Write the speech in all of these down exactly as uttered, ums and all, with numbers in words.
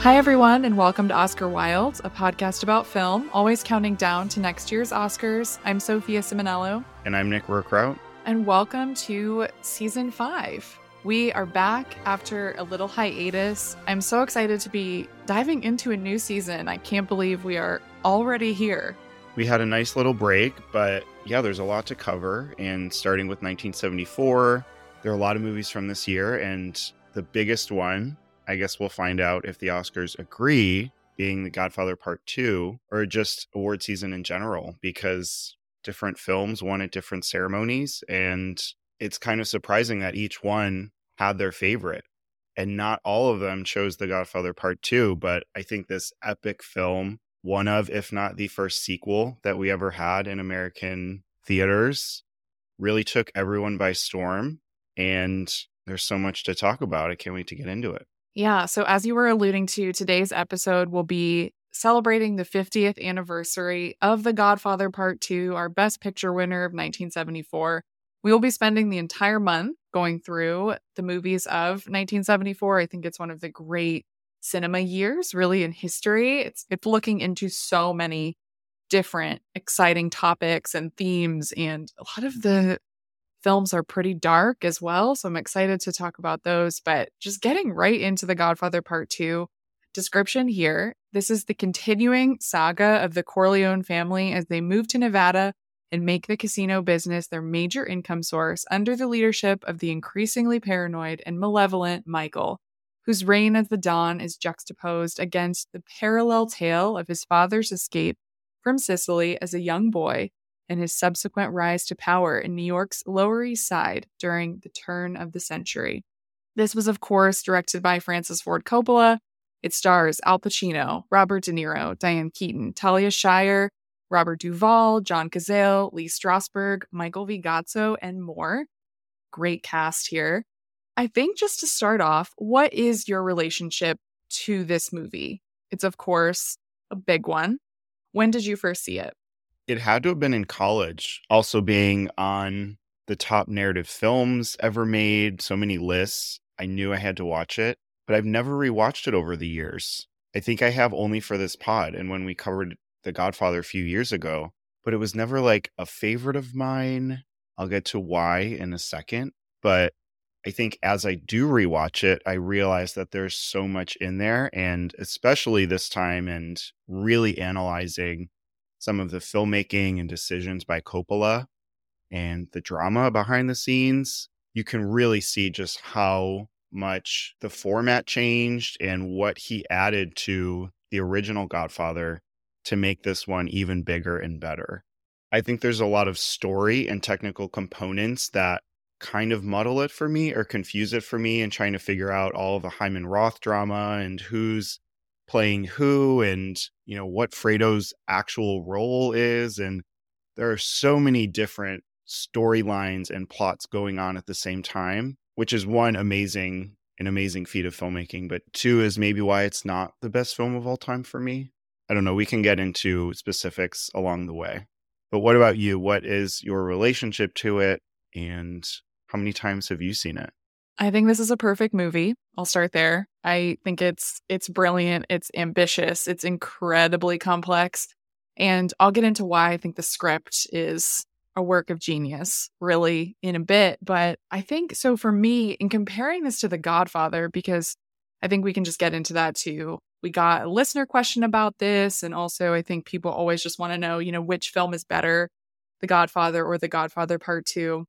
Hi, everyone, and welcome to Oscar Wild, a podcast about film, always counting down to next year's Oscars. I'm Sophia Simonello. And I'm Nick Rookrout. And welcome to season five. We are back after a little hiatus. I'm so excited to be diving into a new season. I can't believe we are already here. We had a nice little break, but yeah, there's a lot to cover. And starting with nineteen seventy-four, there are a lot of movies from this year. And the biggest one, I guess we'll find out if the Oscars agree, being The Godfather Part two, or just award season in general, because different films won at different ceremonies. And it's kind of surprising that each one had their favorite. And not all of them chose The Godfather Part two, but I think this epic film, one of, if not the first sequel that we ever had in American theaters, really took everyone by storm. And there's so much to talk about. I can't wait to get into it. Yeah, so as you were alluding to, today's episode will be celebrating the fiftieth anniversary of The Godfather Part two, our Best Picture winner of nineteen seventy-four. We will be spending the entire month going through the movies of nineteen seventy-four. I think it's one of the great cinema years, really, in history. It's it's looking into so many different exciting topics and themes, and a lot of the films are pretty dark as well, so I'm excited to talk about those. But just getting right into The Godfather Part two, description here. This is the continuing saga of the Corleone family as they move to Nevada and make the casino business their major income source under the leadership of the increasingly paranoid and malevolent Michael, whose reign as the Don is juxtaposed against the parallel tale of his father's escape from Sicily as a young boy and his subsequent rise to power in New York's Lower East Side during the turn of the century. This was, of course, directed by Francis Ford Coppola. It stars Al Pacino, Robert De Niro, Diane Keaton, Talia Shire, Robert Duvall, John Cazale, Lee Strasberg, Michael Vigazzo, and more. Great cast here. I think just to start off, what is your relationship to this movie? It's, of course, a big one. When did you first see it? It had to have been in college, also being on the top narrative films ever made, so many lists. I knew I had to watch it, but I've never rewatched it over the years. I think I have only for this pod and when we covered The Godfather a few years ago, but it was never like a favorite of mine. I'll get to why in a second, but I think as I do rewatch it, I realize that there's so much in there, and especially this time and really analyzing some of the filmmaking and decisions by Coppola and the drama behind the scenes, you can really see just how much the format changed and what he added to the original Godfather to make this one even bigger and better. I think there's a lot of story and technical components that kind of muddle it for me or confuse it for me in trying to figure out all of the Hyman Roth drama and who's playing who and, you know, what Fredo's actual role is. And there are so many different storylines and plots going on at the same time, which is one, amazing, an amazing feat of filmmaking, but two is maybe why it's not the best film of all time for me. I don't know. We can get into specifics along the way. But what about you? What is your relationship to it? And how many times have you seen it? I think this is a perfect movie. I'll start there. I think it's it's brilliant. It's ambitious. It's incredibly complex. And I'll get into why I think the script is a work of genius, really, in a bit. But I think, so for me, in comparing this to The Godfather, because I think we can just get into that too. We got a listener question about this. And also, I think people always just want to know, you know, which film is better, The Godfather or The Godfather Part two.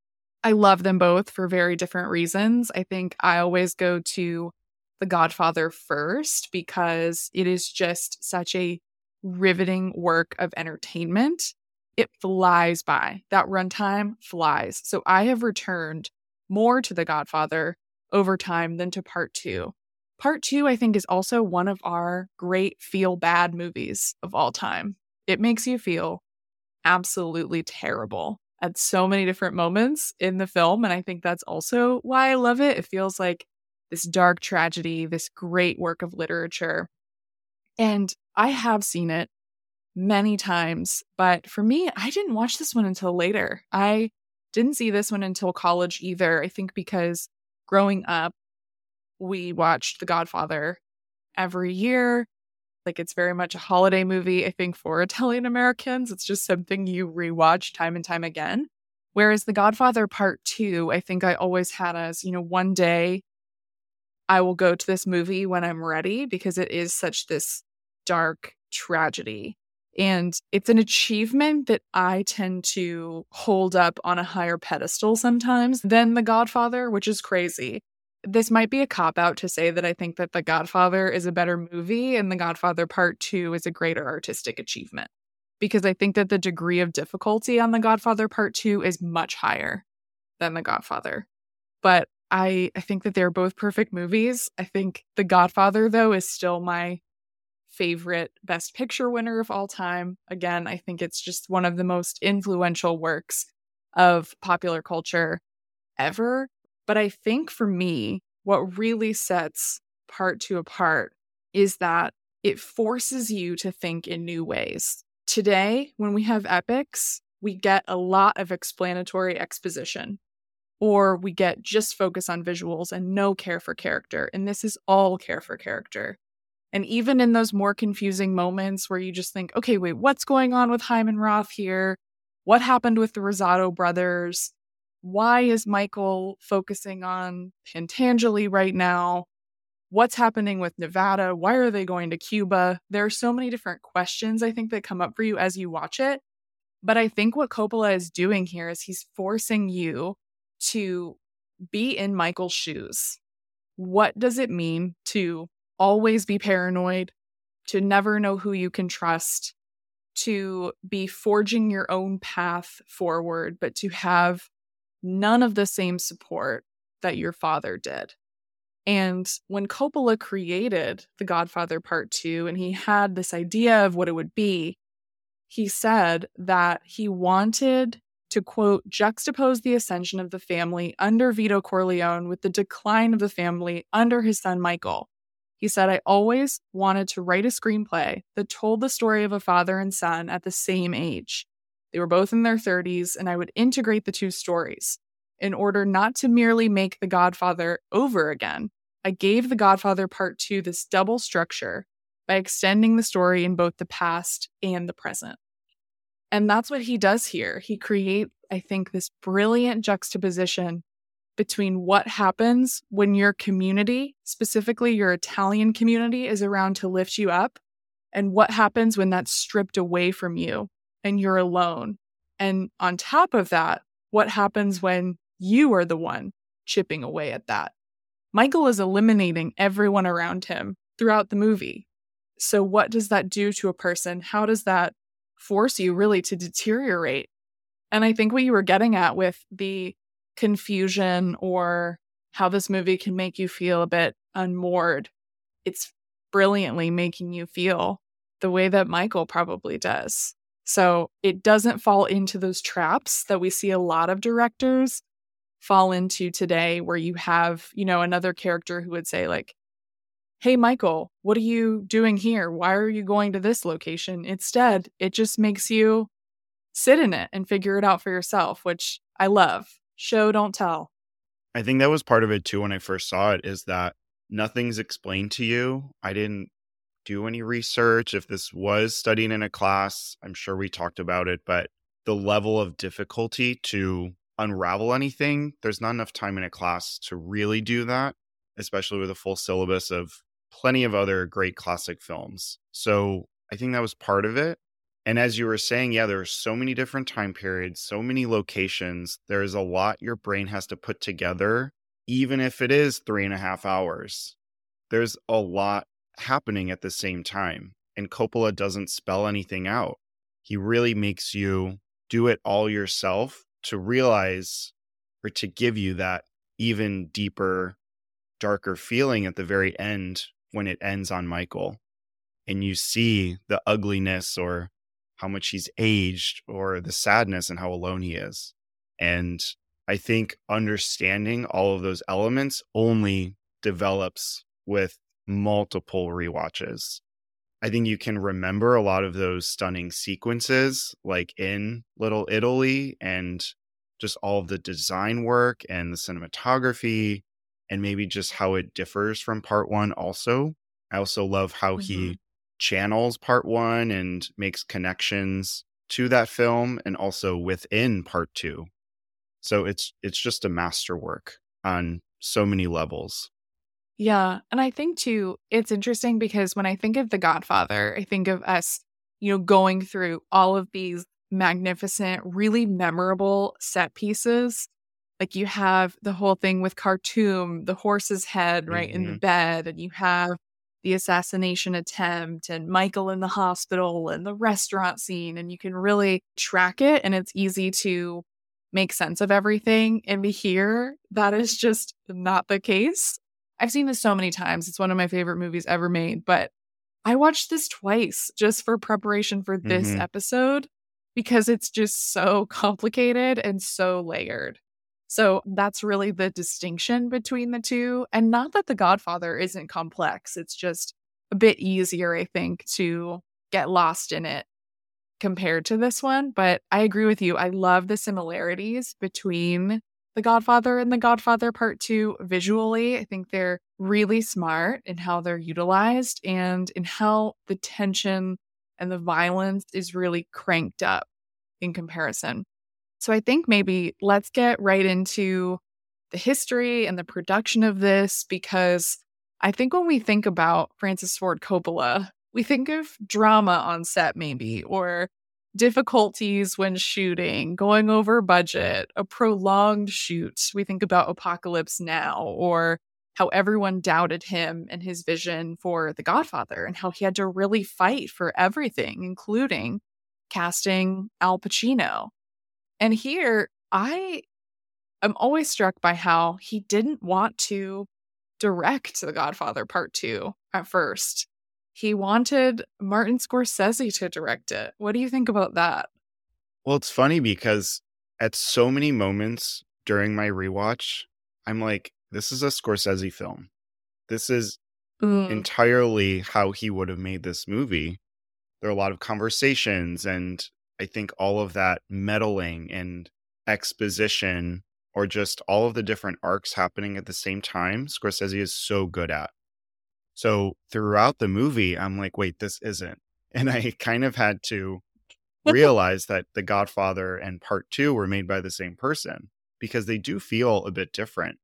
I love them both for very different reasons. I think I always go to The Godfather first because it is just such a riveting work of entertainment. It flies by. That runtime flies. So I have returned more to The Godfather over time than to Part two. Part two, I think, is also one of our great feel-bad movies of all time. It makes you feel absolutely terrible at so many different moments in the film. And I think that's also why I love it. It feels like this dark tragedy, this great work of literature. And I have seen it many times, but for me, I didn't watch this one until later. I didn't see this one until college either. I think because growing up, we watched The Godfather every year. Like, it's very much a holiday movie, I think, for Italian Americans. It's just something you rewatch time and time again. Whereas The Godfather Part two, I think I always had as, you know, one day I will go to this movie when I'm ready, because it is such this dark tragedy. And it's an achievement that I tend to hold up on a higher pedestal sometimes than The Godfather, which is crazy. This might be a cop-out to say that I think that The Godfather is a better movie and The Godfather Part two is a greater artistic achievement. Because I think that the degree of difficulty on The Godfather Part two is much higher than The Godfather. But I, I think that they're both perfect movies. I think The Godfather, though, is still my favorite Best Picture winner of all time. Again, I think it's just one of the most influential works of popular culture ever. But I think for me, what really sets Part two apart is that it forces you to think in new ways. Today, when we have epics, we get a lot of explanatory exposition, or we get just focus on visuals and no care for character. And this is all care for character. And even in those more confusing moments where you just think, okay, wait, what's going on with Hyman Roth here? What happened with the Rosato brothers? Why is Michael focusing on Pentangeli right now? What's happening with Nevada? Why are they going to Cuba? There are so many different questions, I think, that come up for you as you watch it. But I think what Coppola is doing here is he's forcing you to be in Michael's shoes. What does it mean to always be paranoid, to never know who you can trust, to be forging your own path forward, but to have none of the same support that your father did? And when Coppola created The Godfather Part two, and he had this idea of what it would be, he said that he wanted to, quote, juxtapose the ascension of the family under Vito Corleone with the decline of the family under his son Michael. He said, I always wanted to write a screenplay that told the story of a father and son at the same age. They were both in their thirties, and I would integrate the two stories. In order not to merely make The Godfather over again, I gave The Godfather Part two this double structure by extending the story in both the past and the present. And that's what he does here. He creates, I think, this brilliant juxtaposition between what happens when your community, specifically your Italian community, is around to lift you up, and what happens when that's stripped away from you and you're alone. And on top of that, what happens when you are the one chipping away at that? Michael is eliminating everyone around him throughout the movie. So what does that do to a person? How does that force you really to deteriorate? And I think what you were getting at with the confusion, or how this movie can make you feel a bit unmoored, it's brilliantly making you feel the way that Michael probably does. So it doesn't fall into those traps that we see a lot of directors fall into today, where you have, you know, another character who would say like, hey, Michael, what are you doing here? Why are you going to this location? Instead, it just makes you sit in it and figure it out for yourself, which I love. Show, don't tell. I think that was part of it too when I first saw it, is that nothing's explained to you. I didn't do any research. If this was studying in a class, I'm sure we talked about it, but the level of difficulty to unravel anything, there's not enough time in a class to really do that, especially with a full syllabus of plenty of other great classic films. So I think that was part of it. And as you were saying, yeah, there are so many different time periods, so many locations. There's a lot your brain has to put together, even if it is three and a half hours. There's a lot happening at the same time. And Coppola doesn't spell anything out. He really makes you do it all yourself to realize, or to give you that even deeper, darker feeling at the very end when it ends on Michael. And you see the ugliness, or how much he's aged, or the sadness and how alone he is. And I think understanding all of those elements only develops with multiple rewatches. I think you can remember a lot of those stunning sequences, like in Little Italy, and just all of the design work and the cinematography, and maybe just how it differs from part one also. I also love how Mm-hmm. he channels part one and makes connections to that film and also within part two. So it's it's just a masterwork on so many levels. Yeah. And I think too, it's interesting because when I think of The Godfather, I think of us, you know, going through all of these magnificent, really memorable set pieces. Like you have the whole thing with Khartoum, the horse's head right in the Hmm. bed, and you have the assassination attempt and Michael in the hospital and the restaurant scene, and you can really track it and it's easy to make sense of everything. And here, that is just not the case. I've seen this so many times. It's one of my favorite movies ever made, but I watched this twice just for preparation for this Hmm. episode because it's just so complicated and so layered. So that's really the distinction between the two. And not that The Godfather isn't complex, it's just a bit easier, I think, to get lost in it compared to this one. But I agree with you. I love the similarities between The Godfather and The Godfather Part two visually. I think they're really smart in how they're utilized and in how the tension and the violence is really cranked up in comparison. So I think maybe let's get right into the history and the production of this because I think when we think about Francis Ford Coppola, we think of drama on set, maybe, or difficulties when shooting, going over budget, a prolonged shoot. We think about Apocalypse Now, or how everyone doubted him and his vision for The Godfather, and how he had to really fight for everything, including casting Al Pacino. And here, I am always struck by how he didn't want to direct The Godfather Part two at first. He wanted Martin Scorsese to direct it. What do you think about that? Well, it's funny because at so many moments during my rewatch, I'm like, this is a Scorsese film. This is Mm, entirely how he would have made this movie. There are a lot of conversations, and I think all of that meddling and exposition, or just all of the different arcs happening at the same time, Scorsese is so good at. So throughout the movie, I'm like, wait, this isn't. And I kind of had to realize that The Godfather and Part two were made by the same person because they do feel a bit different.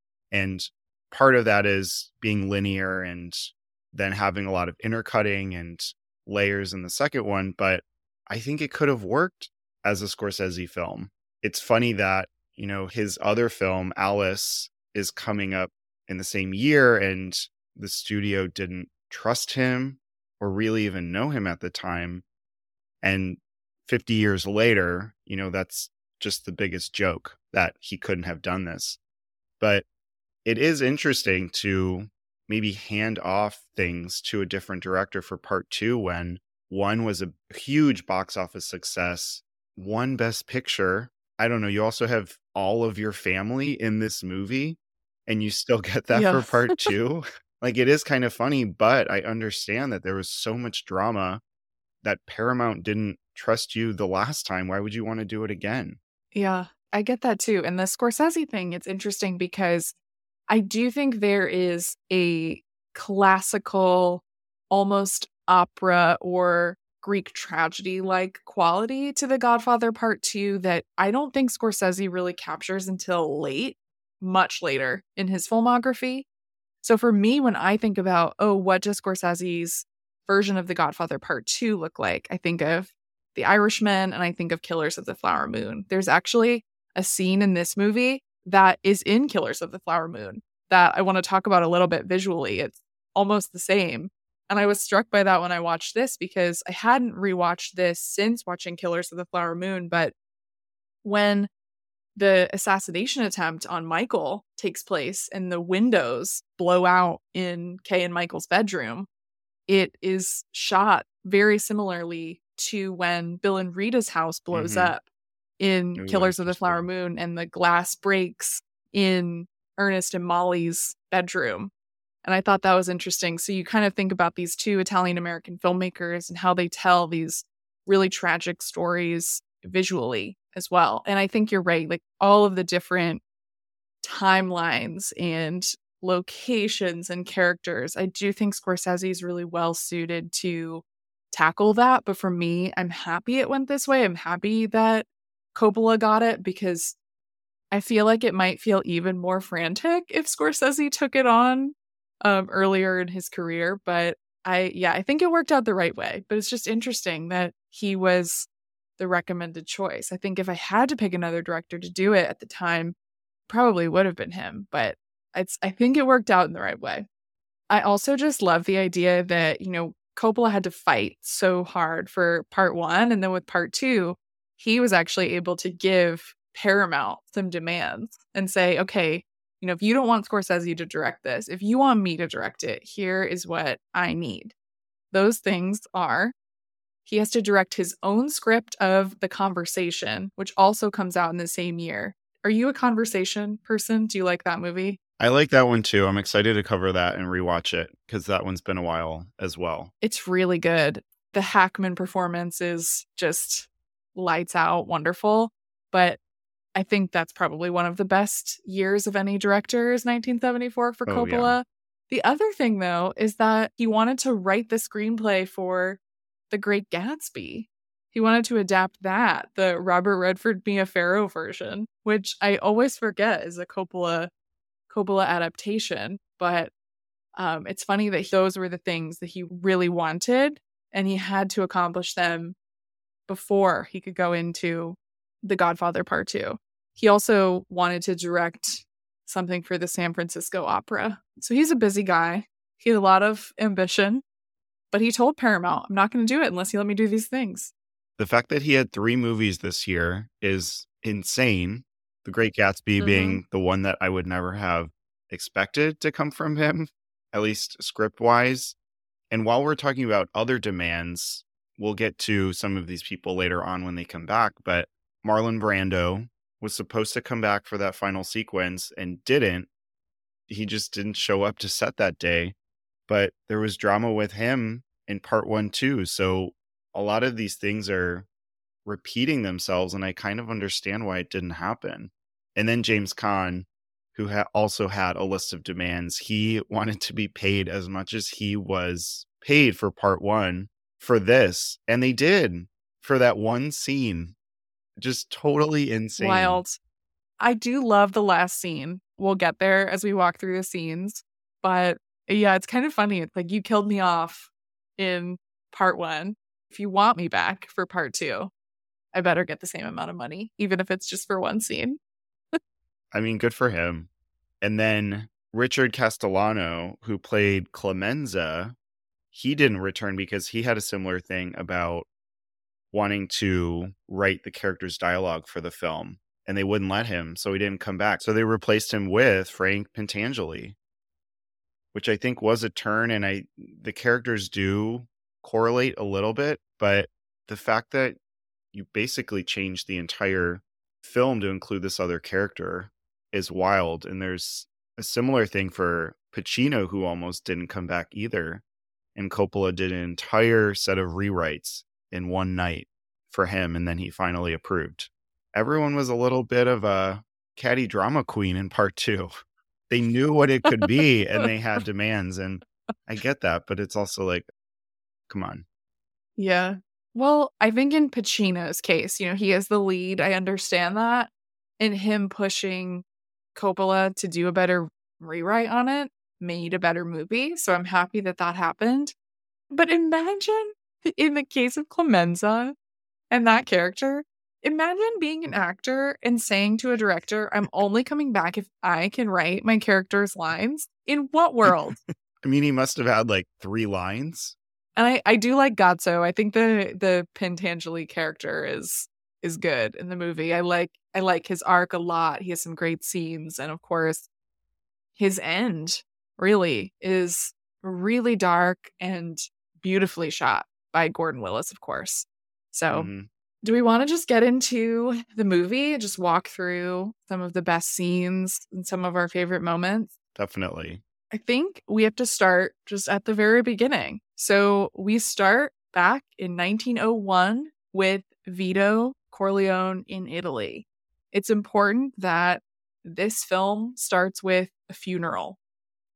And part of that is being linear and then having a lot of intercutting and layers in the second one. But I think it could have worked as a Scorsese film. It's funny that, you know, his other film, Alice, is coming up in the same year and the studio didn't trust him or really even know him at the time. And fifty years later, you know, that's just the biggest joke that he couldn't have done this. But it is interesting to maybe hand off things to a different director for part two when one was a huge box office success, one best picture. I don't know. You also have all of your family in this movie and you still get that yeah. for part two. Like it is kind of funny, but I understand that there was so much drama that Paramount didn't trust you the last time. Why would you want to do it again? Yeah. I get that too. And the Scorsese thing, it's interesting because I do think there is a classical, almost opera or Greek tragedy like quality to The Godfather Part two that I don't think Scorsese really captures until late, much later in his filmography. So for me, when I think about, oh, what does Scorsese's version of The Godfather Part two look like? I think of The Irishman and I think of Killers of the Flower Moon. There's actually a scene in this movie that is in Killers of the Flower Moon that I want to talk about a little bit visually. It's almost the same. And I was struck by that when I watched this because I hadn't rewatched this since watching Killers of the Flower Moon. But when the assassination attempt on Michael takes place and the windows blow out in Kay and Michael's bedroom, it is shot very similarly to when Bill and Rita's house blows Mm-hmm. up in Ooh, Killers of the Flower interesting. Moon and the glass breaks in Ernest and Molly's bedroom. And I thought that was interesting. So you kind of think about these two Italian American filmmakers and how they tell these really tragic stories visually as well. And I think you're right. Like all of the different timelines and locations and characters, I do think Scorsese is really well suited to tackle that. But for me, I'm happy it went this way. I'm happy that Coppola got it because I feel like it might feel even more frantic if Scorsese took it on um, earlier in his career. But I, yeah, I think it worked out the right way. But it's just interesting that he was the recommended choice. I think if I had to pick another director to do it at the time, probably would have been him. But it's, I think it worked out in the right way. I also just love the idea that, you know, Coppola had to fight so hard for part one. And then with part two, he was actually able to give Paramount some demands and say, okay, you know, if you don't want Scorsese to direct this, if you want me to direct it, here is what I need. Those things are he has to direct his own script of The Conversation, which also comes out in the same year. Are you a Conversation person? Do you like that movie? I like that one too. I'm excited to cover that and rewatch it because that one's been a while as well. It's really good. The Hackman performance is just lights out, wonderful. But I think that's probably one of the best years of any director is nineteen seventy-four for Oh, Coppola. yeah. The other thing, though, is that he wanted to write the screenplay for The Great Gatsby. He wanted to adapt that, the Robert Redford Mia Farrow version, which I always forget is a Coppola Coppola adaptation. But um, it's funny that those were the things that he really wanted, and he had to accomplish them before he could go into The Godfather Part Two. He also wanted to direct something for the San Francisco Opera. So he's a busy guy. He had a lot of ambition, but he told Paramount, I'm not going to do it unless you let me do these things. The fact that he had three movies this year is insane. The Great Gatsby Mm-hmm. being the one that I would never have expected to come from him, at least script-wise. And while we're talking about other demands, we'll get to some of these people later on when they come back, but Marlon Brando was supposed to come back for that final sequence and didn't. He just didn't show up to set that day, but there was drama with him in part one too. So a lot of these things are repeating themselves, and I kind of understand why it didn't happen. And then James Caan, who ha- also had a list of demands, he wanted to be paid as much as he was paid for part one for this. And they did for that one scene. Just totally insane. Wild. I do love the last scene. We'll get there as we walk through the scenes. But yeah, it's kind of funny. It's like you killed me off in part one. If you want me back for part two, I better get the same amount of money, even if it's just for one scene. I mean, good for him. And then Richard Castellano, who played Clemenza, he didn't return because he had a similar thing about wanting to write the character's dialogue for the film, and they wouldn't let him, so he didn't come back. So they replaced him with Frank Pentangeli, which I think was a turn, and I the characters do correlate a little bit, but the fact that you basically changed the entire film to include this other character is wild. And there's a similar thing for Pacino, who almost didn't come back either. And Coppola did an entire set of rewrites in one night for him, and then he finally approved. Everyone was a little bit of a catty drama queen in part two. They knew what it could be, and they had demands, and I get that, but it's also like, come on. Yeah. Well, I think in Pacino's case, you know, he is the lead. I understand that. And him pushing Coppola to do a better rewrite on it made a better movie. So I'm happy that that happened. But imagine in the case of Clemenza and that character, imagine being an actor and saying to a director, I'm only coming back if I can write my character's lines. In what world? I mean, he must have had like three lines. And I, I do like Gazzo. I think the the Pentangeli character is is good in the movie. I like I like his arc a lot. He has some great scenes, and of course, his end really is really dark and beautifully shot by Gordon Willis, of course. So, Mm-hmm. do we want to just get into the movie? Just walk through some of the best scenes and some of our favorite moments? Definitely. I think we have to start just at the very beginning. So we start back in nineteen oh one with Vito Corleone in Italy. It's important that this film starts with a funeral.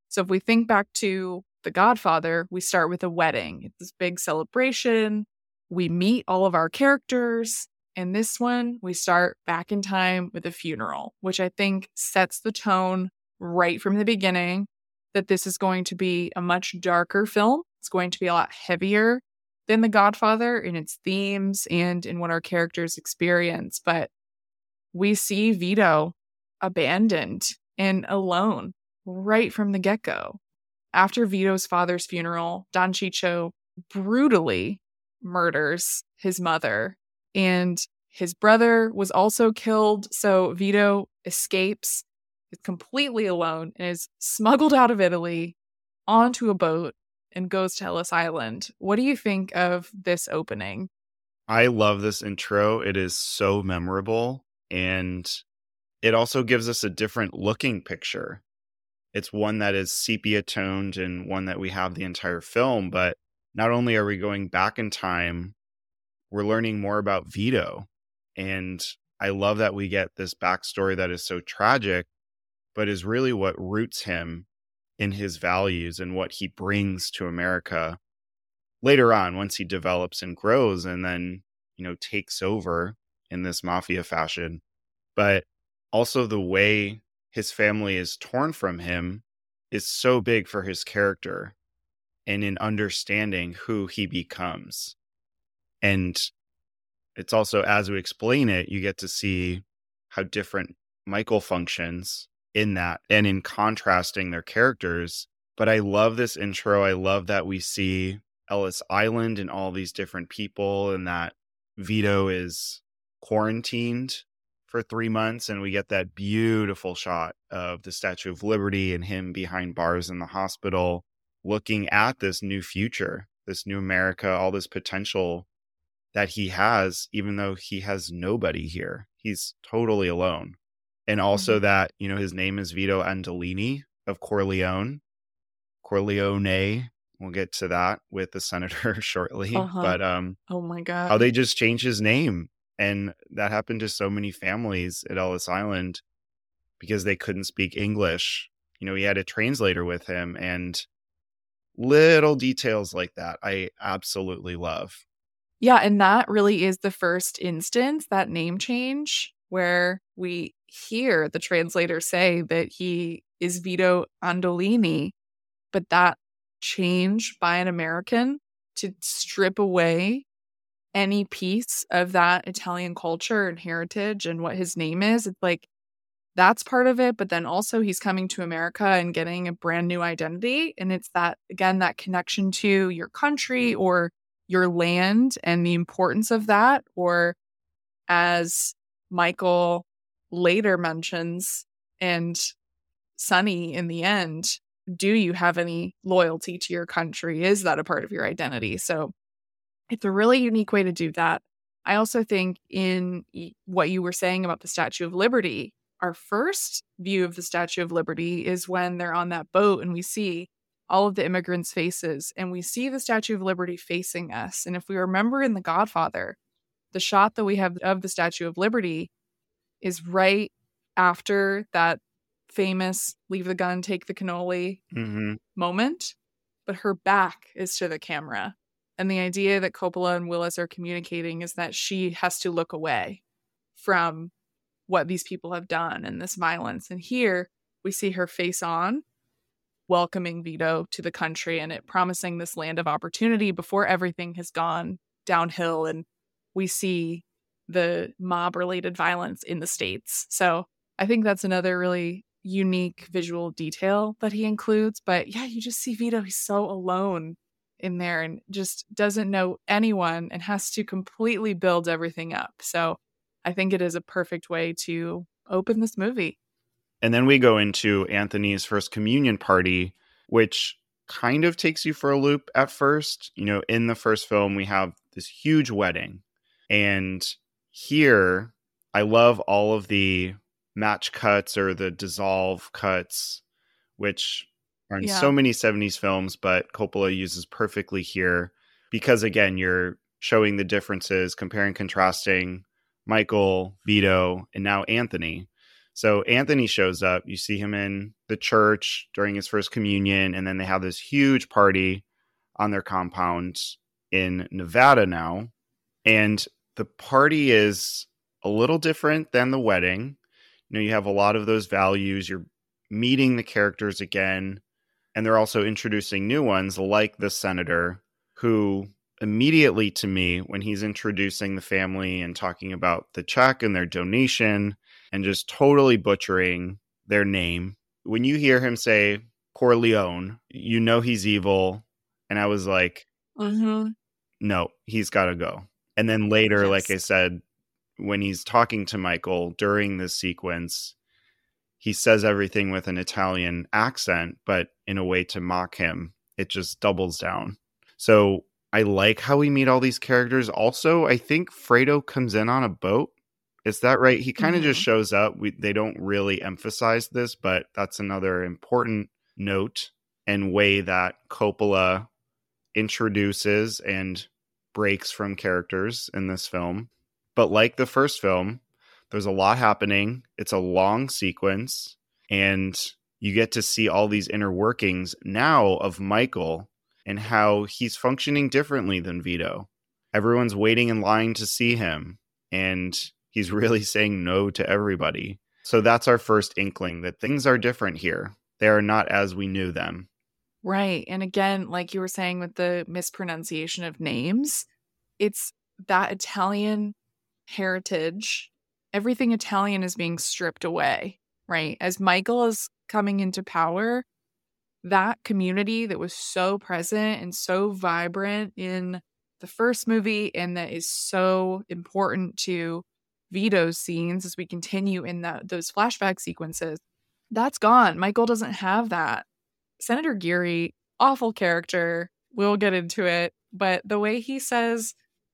So if we think back to The Godfather, we start with a wedding. It's this big celebration. We meet all of our characters. And this one, we start back in time with a funeral, which I think sets the tone right from the beginning that this is going to be a much darker film. It's going to be a lot heavier than The Godfather in its themes and in what our characters experience. But we see Vito abandoned and alone right from the get-go. After Vito's father's funeral, Don Chicho brutally murders his mother, and his brother was also killed. So Vito escapes, is completely alone, and is smuggled out of Italy onto a boat and goes to Ellis Island. What do you think of this opening? I love this intro. It is so memorable, and it also gives us a different looking picture. It's one that is sepia toned and one that we have the entire film, but not only are we going back in time, we're learning more about Vito. And I love that we get this backstory that is so tragic, but is really what roots him in his values and what he brings to America later on, once he develops and grows and then, you know, takes over in this mafia fashion. But also the way his family is torn from him is so big for his character and in understanding who he becomes. And it's also, as we explain it, you get to see how different Michael functions in that and in contrasting their characters. But I love this intro. I love that we see Ellis Island and all these different people, and that Vito is quarantined for three months. And we get that beautiful shot of the Statue of Liberty and him behind bars in the hospital, looking at this new future, this new America, all this potential that he has, even though he has nobody here. He's totally alone. And also mm-hmm. that, you know, his name is Vito Andolini of Corleone. Corleone. We'll get to that with the senator shortly. Uh-huh. But um, oh my God, how they just changed his name. And that happened to so many families at Ellis Island because they couldn't speak English. You know, he had a translator with him, and little details like that I absolutely love. Yeah, and that really is the first instance, that name change, where we hear the translator say that he is Vito Andolini, but that change by an American to strip away any piece of that Italian culture and heritage and what his name is, it's like, that's part of it. But then also he's coming to America and getting a brand new identity. And it's that, again, that connection to your country or your land and the importance of that. Or as Michael later mentions, and Sonny in the end, do you have any loyalty to your country? Is that a part of your identity? So it's a really unique way to do that. I also think in what you were saying about the Statue of Liberty, our first view of the Statue of Liberty is when they're on that boat and we see all of the immigrants' faces and we see the Statue of Liberty facing us. And if we remember in The Godfather, the shot that we have of the Statue of Liberty is right after that famous leave the gun, take the cannoli mm-hmm. moment, but her back is to the camera. And the idea that Coppola and Willis are communicating is that she has to look away from what these people have done and this violence. And here we see her face on, welcoming Vito to the country and it promising this land of opportunity before everything has gone downhill. And we see the mob-related violence in the States. So I think that's another really unique visual detail that he includes. But yeah, you just see Vito, he's so alone in there and just doesn't know anyone and has to completely build everything up. So I think it is a perfect way to open this movie. And then we go into Anthony's first communion party, which kind of takes you for a loop at first. You know, in the first film, we have this huge wedding. And here, I love all of the match cuts or the dissolve cuts, which are in Yeah. so many seventies films, but Coppola uses perfectly here because, again, you're showing the differences, comparing, contrasting Michael, Vito, and now Anthony. So Anthony shows up. You see him in the church during his first communion, and then they have this huge party on their compound in Nevada now. And the party is a little different than the wedding. You know, you have a lot of those values. You're meeting the characters again, and they're also introducing new ones like the senator, who immediately to me, when he's introducing the family and talking about the check and their donation and just totally butchering their name, when you hear him say Corleone, you know he's evil. And I was like, Mm-hmm. no, he's got to go. And then later, Yes. like I said, when he's talking to Michael during this sequence, he says everything with an Italian accent, but in a way to mock him. It just doubles down. So I like how we meet all these characters. Also, I think Fredo comes in on a boat. Is that right? He kind of Mm-hmm. just shows up. We, they don't really emphasize this, but that's another important note and way that Coppola introduces and breaks from characters in this film. But like the first film, there's a lot happening. It's a long sequence, and you get to see all these inner workings now of Michael and how he's functioning differently than Vito. Everyone's waiting in line to see him, and he's really saying no to everybody. So that's our first inkling that things are different here. They are not as we knew them. Right. And again, like you were saying with the mispronunciation of names, it's that Italian heritage. Everything Italian is being stripped away, right? As Michael is coming into power, that community that was so present and so vibrant in the first movie and that is so important to Vito's scenes as we continue in that those flashback sequences, that's gone. Michael doesn't have that. Senator Geary, awful character. We'll get into it. But the way he says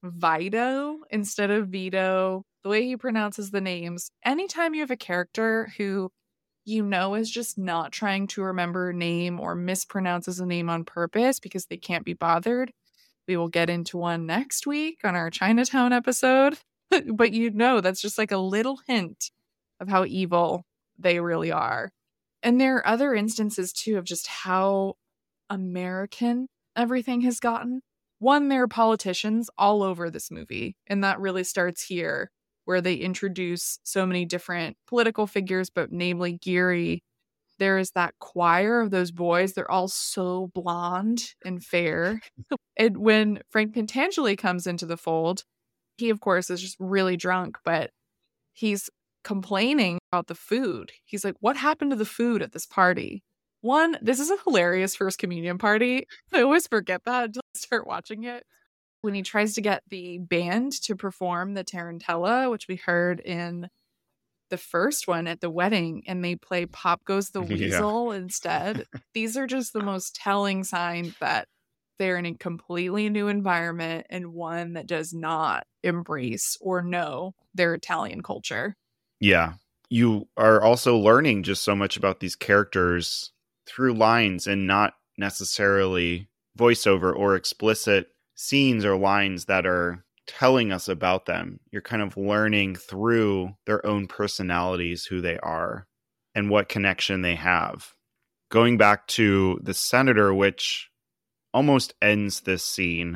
Vito instead of Vito, the way he pronounces the names, anytime you have a character who you know is just not trying to remember a name or mispronounces a name on purpose because they can't be bothered, we will get into one next week on our Chinatown episode. But you know, that's just like a little hint of how evil they really are. And there are other instances, too, of just how American everything has gotten. One, there are politicians all over this movie, and that really starts here, where they introduce so many different political figures, but namely Geary. There is that choir of those boys. They're all so blonde and fair. And when Frank Pentangeli comes into the fold, he, of course, is just really drunk, but he's complaining about the food. He's like, what happened to the food at this party? One, this is a hilarious first communion party. I always forget that until I start watching it. When he tries to get the band to perform the Tarantella, which we heard in the first one at the wedding, and they play Pop Goes the Weasel yeah. instead. These are just the most telling signs that they're in a completely new environment and one that does not embrace or know their Italian culture. Yeah. You are also learning just so much about these characters through lines and not necessarily voiceover or explicit scenes or lines that are telling us about them. You're kind of learning through their own personalities who they are and what connection they have. Going back to the senator, which almost ends this scene,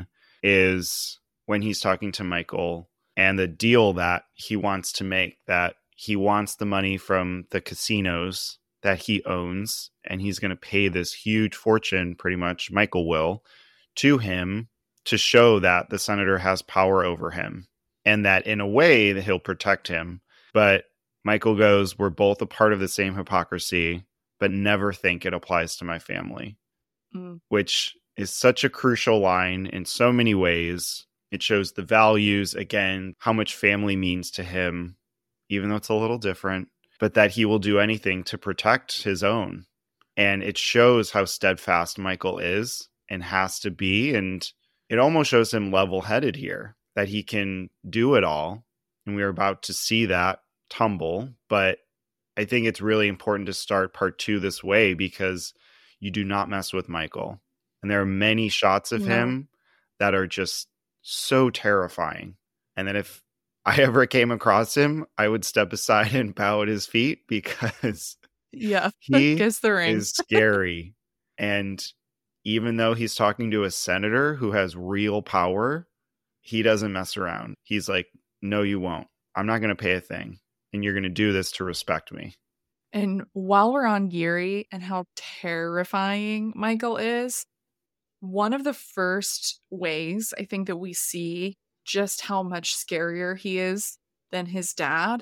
is when he's talking to Michael and the deal that he wants to make, that he wants the money from the casinos that he owns, and he's going to pay this huge fortune, pretty much, Michael will, to him to show that the senator has power over him and that in a way that he'll protect him. But Michael goes, we're both a part of the same hypocrisy, but never think it applies to my family, mm. which is such a crucial line in so many ways. It shows the values, again, how much family means to him, even though it's a little different, but that he will do anything to protect his own. And it shows how steadfast Michael is and has to be. And it almost shows him level-headed here, that he can do it all. And we're about to see that tumble. But I think it's really important to start part two this way, because you do not mess with Michael. And there are many shots of no. him that are just so terrifying. And that if I ever came across him, I would step aside and bow at his feet because Yeah. he Kiss the ring. is scary. And even though he's talking to a senator who has real power, he doesn't mess around. He's like, no, you won't. I'm not going to pay a thing. And you're going to do this to respect me. And while we're on Geary and how terrifying Michael is, one of the first ways I think that we see just how much scarier he is than his dad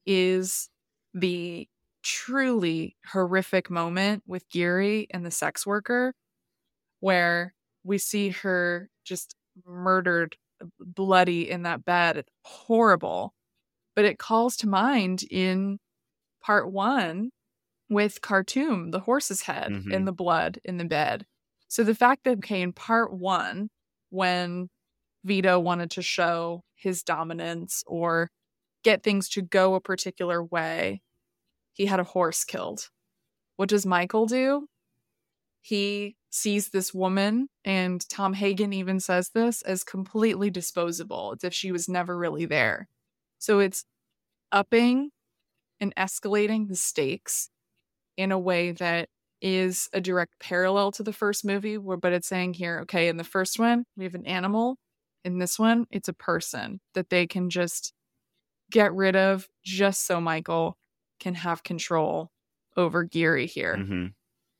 is the truly horrific moment with Geary and the sex worker, where we see her just murdered, bloody in that bed. It's horrible. But it calls to mind in part one with Khartoum, the horse's head Mhm. and the blood in the bed. So the fact that, okay, in part one, when Vito wanted to show his dominance or get things to go a particular way, he had a horse killed. What does Michael do? He sees this woman, and Tom Hagen even says this, as completely disposable. It's if she was never really there. So it's upping and escalating the stakes in a way that is a direct parallel to the first movie, where, but it's saying here, okay, in the first one, we have an animal. In this one, it's a person that they can just get rid of just so Michael can have control over Geary here. Mm-hmm.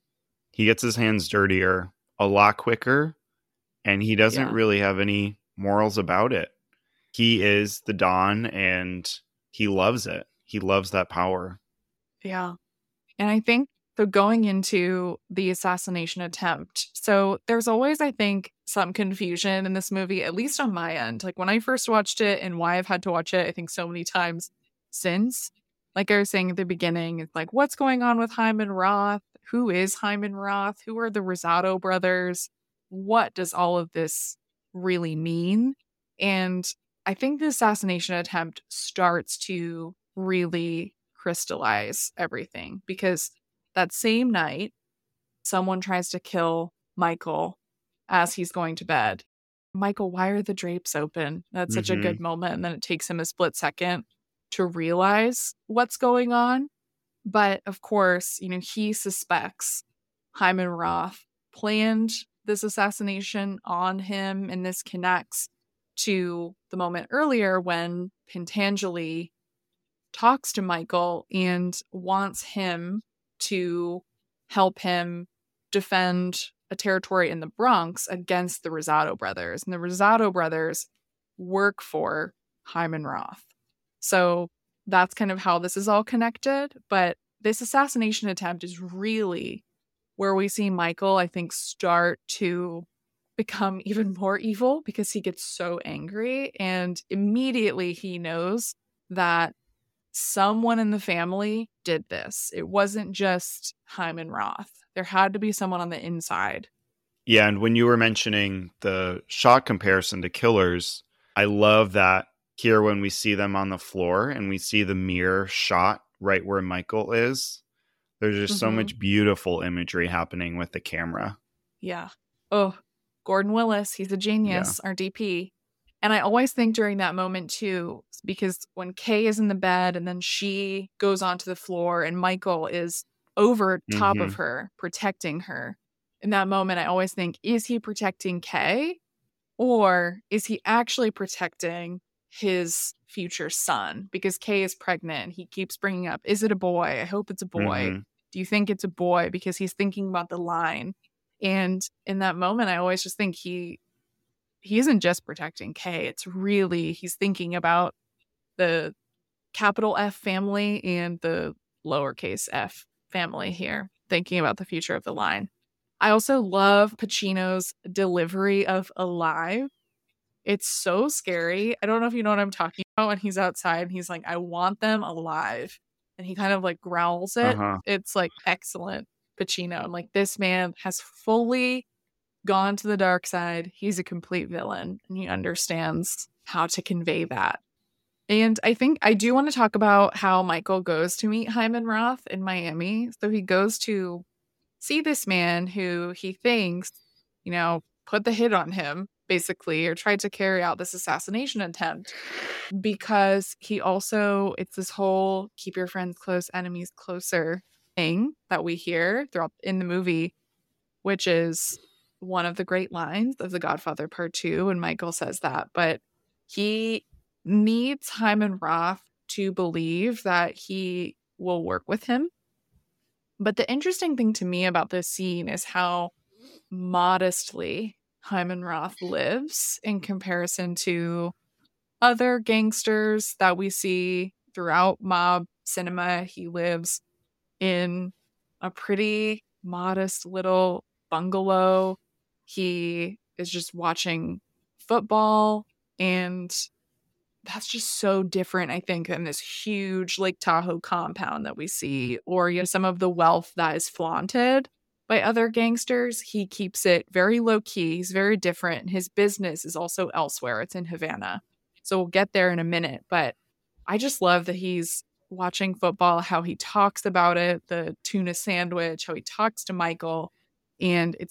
He gets his hands dirtier a lot quicker, and he doesn't Yeah. really have any morals about it. He is the Don, and he loves it. He loves that power. Yeah. And I think, so going into the assassination attempt, so there's always, I think, some confusion in this movie, at least on my end. Like when I first watched it and why I've had to watch it, I think so many times since. Like I was saying at the beginning, it's like, what's going on with Hyman Roth? Who is Hyman Roth? Who are the Rosato brothers? What does all of this really mean? And I think the assassination attempt starts to really crystallize everything, because that same night, someone tries to kill Michael as he's going to bed. Michael, why are the drapes open? That's such Mm-hmm. a good moment. And then it takes him a split second to realize what's going on. But of course, you know, he suspects Hyman Roth planned this assassination on him. And this connects to the moment earlier when Pentangeli talks to Michael and wants him to help him defend a territory in the Bronx against the Rosato brothers. And the Rosato brothers work for Hyman Roth. So that's kind of how this is all connected. But this assassination attempt is really where we see Michael, I think, start to become even more evil, because he gets so angry, and immediately he knows that someone in the family did this. It wasn't just Hyman Roth. There had to be someone on the inside. Yeah, and when you were mentioning the shot comparison to Killers, I love that here when we see them on the floor and we see the mirror shot right where Michael is. There's just Mhm. so much beautiful imagery happening with the camera. Yeah. Oh, Gordon Willis, he's a genius, our D P. And I always think during that moment too, because when Kay is in the bed and then she goes onto the floor and Michael is over top Mhm. of her, protecting her. In that moment, I always think, is he protecting Kay? Or is he actually protecting his future son? Because Kay is pregnant. He keeps bringing up, is it a boy? I hope it's a boy. Mhm. Do you think it's a boy? Because he's thinking about the line. And in that moment, I always just think he he isn't just protecting Kay. It's really, he's thinking about the capital F family and the lowercase f family here, thinking about the future of the line. I also love Pacino's delivery of alive. It's so scary. I don't know if you know what I'm talking about when he's outside and he's like, I want them alive. And he kind of like growls it. Uh-huh. It's like excellent Pacino. I'm like, this man has fully gone to the dark side. He's a complete villain and he understands how to convey that. And I think I do want to talk about how Michael goes to meet Hyman Roth in Miami. So he goes to see this man who he thinks, you know, put the hit on him basically, or tried to carry out this assassination attempt, because he also, it's this whole keep your friends close, enemies closer thing that we hear throughout in the movie, which is one of the great lines of The Godfather Part Two, and Michael says that. But he needs Hyman Roth to believe that he will work with him. But the interesting thing to me about this scene is how modestly Hyman Roth lives in comparison to other gangsters that we see throughout mob cinema. He lives in a pretty modest little bungalow. He is just watching football, and that's just so different, I think, than this huge Lake Tahoe compound that we see, or, you know, some of the wealth that is flaunted by other gangsters. He keeps it very low key. He's very different. His business is also elsewhere. It's in Havana. So we'll get there in a minute. But I just love that he's watching football, how he talks about it, the tuna sandwich, how he talks to Michael. And it's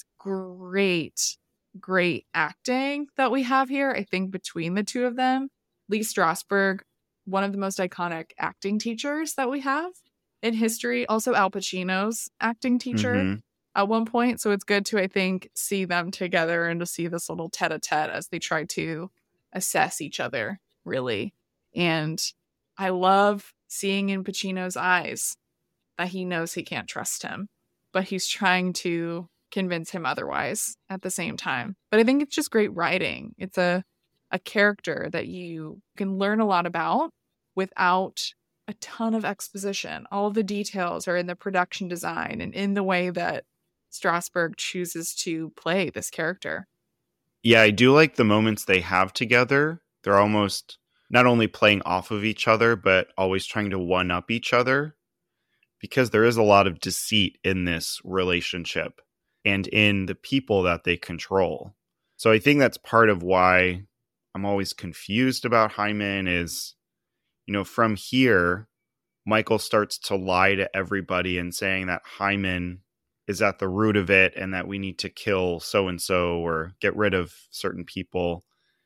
great, great acting that we have here, I think, between the two of them. Lee Strasberg, one of the most iconic acting teachers that we have in history. Also Al Pacino's acting teacher mm-hmm. at one point. So it's good to, I think, see them together and to see this little tete-a-tete as they try to assess each other, really. And I love seeing in Pacino's eyes that he knows he can't trust him, but he's trying to convince him otherwise at the same time. But I think it's just great writing. It's a a character that you can learn a lot about without a ton of exposition. All of the details are in the production design and in the way that Strasberg chooses to play this character. Yeah, I do like the moments they have together. They're almost not only playing off of each other, but always trying to one-up each other, because there is a lot of deceit in this relationship and in the people that they control. So I think that's part of why I'm always confused about Hyman is, you know, from here, Michael starts to lie to everybody and saying that Hyman is at the root of it and that we need to kill so-and-so or get rid of certain people.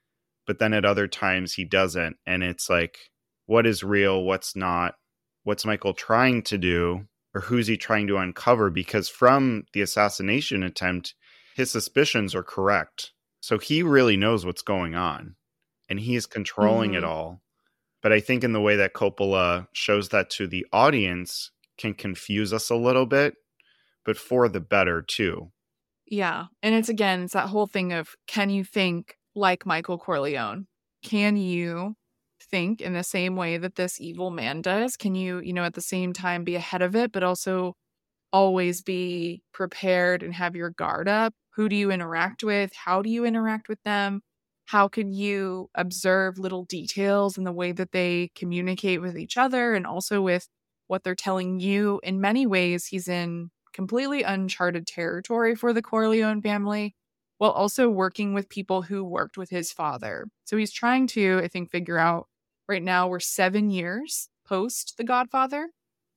But then at other times he doesn't. And it's like, what is real? What's not? What's Michael trying to do? Or who's he trying to uncover? Because from the assassination attempt, his suspicions are correct. So he really knows what's going on. And he is controlling mm-hmm. it all. But I think in the way that Coppola shows that to the audience can confuse us a little bit, but for the better too. Yeah. And it's, again, it's that whole thing of, can you think like Michael Corleone? Can you think in the same way that this evil man does? Can you, you know, at the same time be ahead of it, but also always be prepared and have your guard up? Who do you interact with? How do you interact with them? How can you observe little details in the way that they communicate with each other and also with what they're telling you? In many ways, he's in completely uncharted territory for the Corleone family, while also working with people who worked with his father. So he's trying to, I think, figure out, right now we're seven years post The Godfather.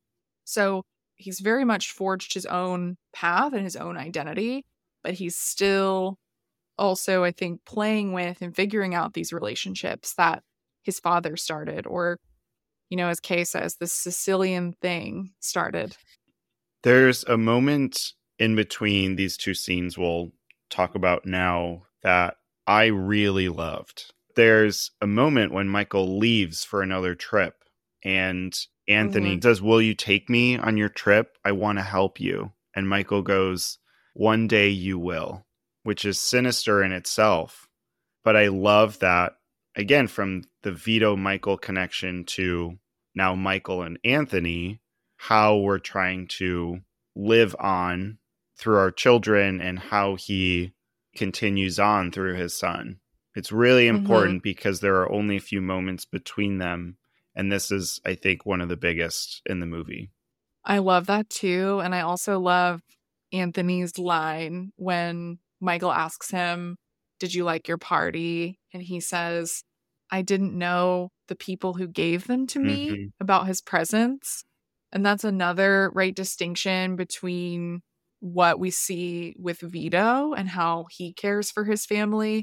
So he's very much forged his own path and his own identity, but he's still also, I think, playing with and figuring out these relationships that his father started, or, you know, as Kay says, the Sicilian thing started. There's a moment in between these two scenes we'll talk about now that I really loved. There's a moment when Michael leaves for another trip and Anthony mm-hmm. says, "Will you take me on your trip? I want to help you." And Michael goes, "One day you will," which is sinister in itself. But I love that, again, from the Vito Michael connection to now Michael and Anthony, how we're trying to live on through our children and how he continues on through his son. It's really important mm-hmm. because there are only a few moments between them. And this is, I think, one of the biggest in the movie. I love that too. And I also love Anthony's line when Michael asks him, "Did you like your party?" And he says, "I didn't know the people who gave them to me," mm-hmm. about his presents. And that's another right distinction between what we see with Vito and how he cares for his family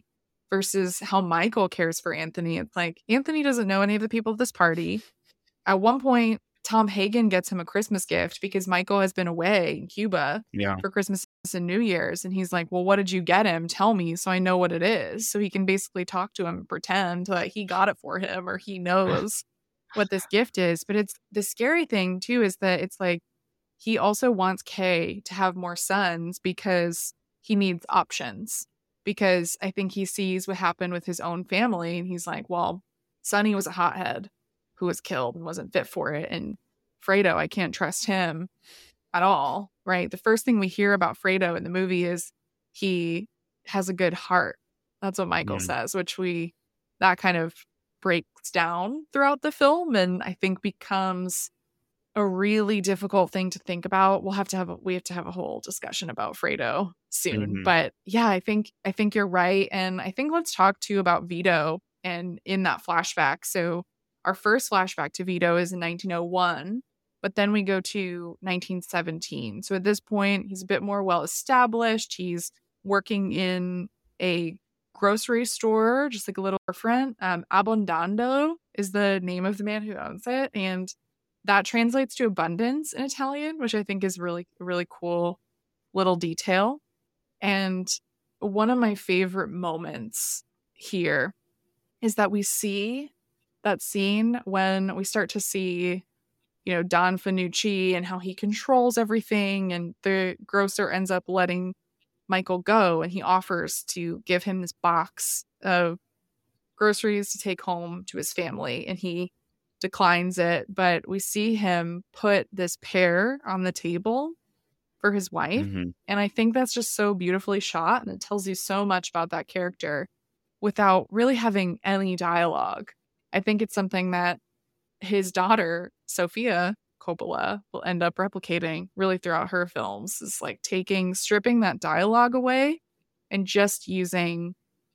versus how Michael cares for Anthony. It's like Anthony doesn't know any of the people at this party. At one point, Tom Hagen gets him a Christmas gift because Michael has been away in Cuba Yeah. for Christmas and New Year's. And he's like, well, what did you get him? Tell me so I know what it is. So he can basically talk to him and pretend that he got it for him or he knows what this gift is. But it's the scary thing, too, is that it's like he also wants Kay to have more sons because he needs options. Because I think he sees what happened with his own family. And he's like, well, Sonny was a hothead who was killed and wasn't fit for it. And Fredo, I can't trust him at all, right? The first thing we hear about Fredo in the movie is he has a good heart. That's what Michael Mm. says, which we, that kind of breaks down throughout the film and I think becomes a really difficult thing to think about. We'll have to have a, we have to have a whole discussion about Fredo soon. Mhm. But yeah, I think I think you're right. And I think let's talk too about Vito and in that flashback. So our first flashback to Vito is in nineteen oh one, but then we go to nineteen seventeen. So at this point, he's a bit more well established. He's working in a grocery store, just like a little front. Um, Abbondando is the name of the man who owns it. And that translates to abundance in Italian, which I think is really, really cool little detail. And one of my favorite moments here is that we see that scene when we start to see, you know, Don Fanucci and how he controls everything. And the grocer ends up letting Michael go and he offers to give him this box of groceries to take home to his family. And he declines it, but we see him put this pear on the table for his wife. Mhm. And I think that's just so beautifully shot. And it tells you so much about that character without really having any dialogue. I think it's something that his daughter, Sofia Coppola, will end up replicating really throughout her films. Is like taking, stripping that dialogue away and just using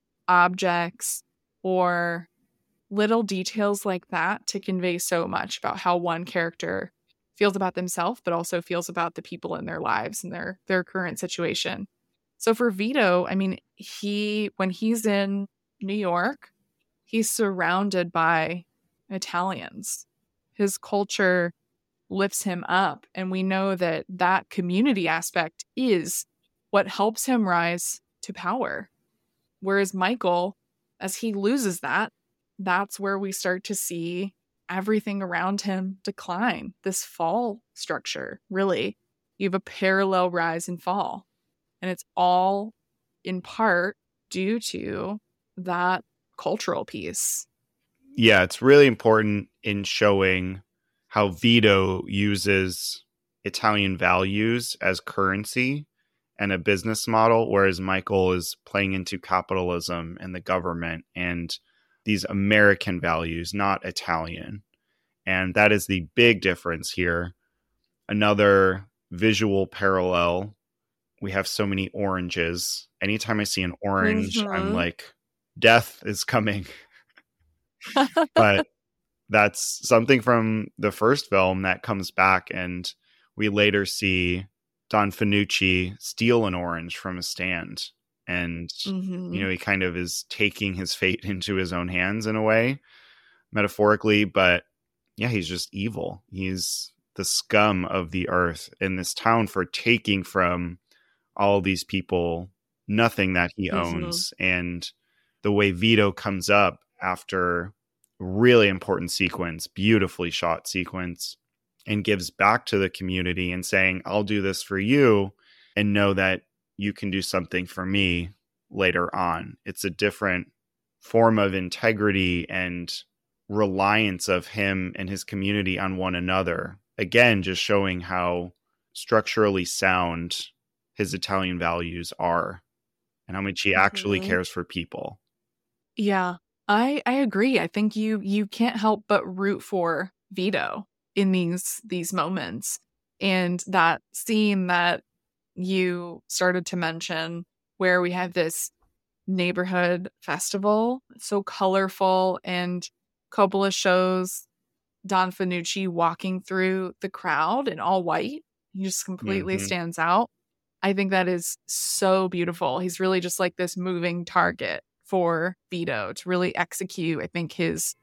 objects or little details like that to convey so much about how one character feels about themselves, but also feels about the people in their lives and their their current situation. So for Vito, I mean, he when he's in New York, he's surrounded by Italians. His culture lifts him up, and we know that that community aspect is what helps him rise to power. Whereas Michael, as he loses that, that's where we start to see everything around him decline. This fall structure, really. You have a parallel rise and fall. And it's all in part due to that cultural piece. Yeah, it's really important in showing how Vito uses Italian values as currency and a business model, whereas Michael is playing into capitalism and the government and these American values, not Italian. And that is the big difference here. Another visual parallel, we have so many oranges. Anytime I see an orange, Mhm. I'm like, death is coming. But that's something from the first film that comes back, and we later see Don Fanucci steal an orange from a stand. And, Mhm. you know, he kind of is taking his fate into his own hands in a way, metaphorically. But yeah, he's just evil. He's the scum of the earth in this town for taking from all these people nothing that he Mhm. owns. And the way Vito comes up after really important sequence, beautifully shot sequence, and gives back to the community and saying, I'll do this for you and know that you can do something for me later on. It's a different form of integrity and reliance of him and his community on one another. Again, just showing how structurally sound his Italian values are and how much he actually Mhm. cares for people. Yeah, I I agree. I think you you can't help but root for Vito in these these moments. And that scene that you started to mention where we have this neighborhood festival, so colorful, and Coppola shows Don Fanucci walking through the crowd in all white. He just completely Mhm. stands out. I think that is so beautiful. He's really just like this moving target for Vito to really execute, I think, his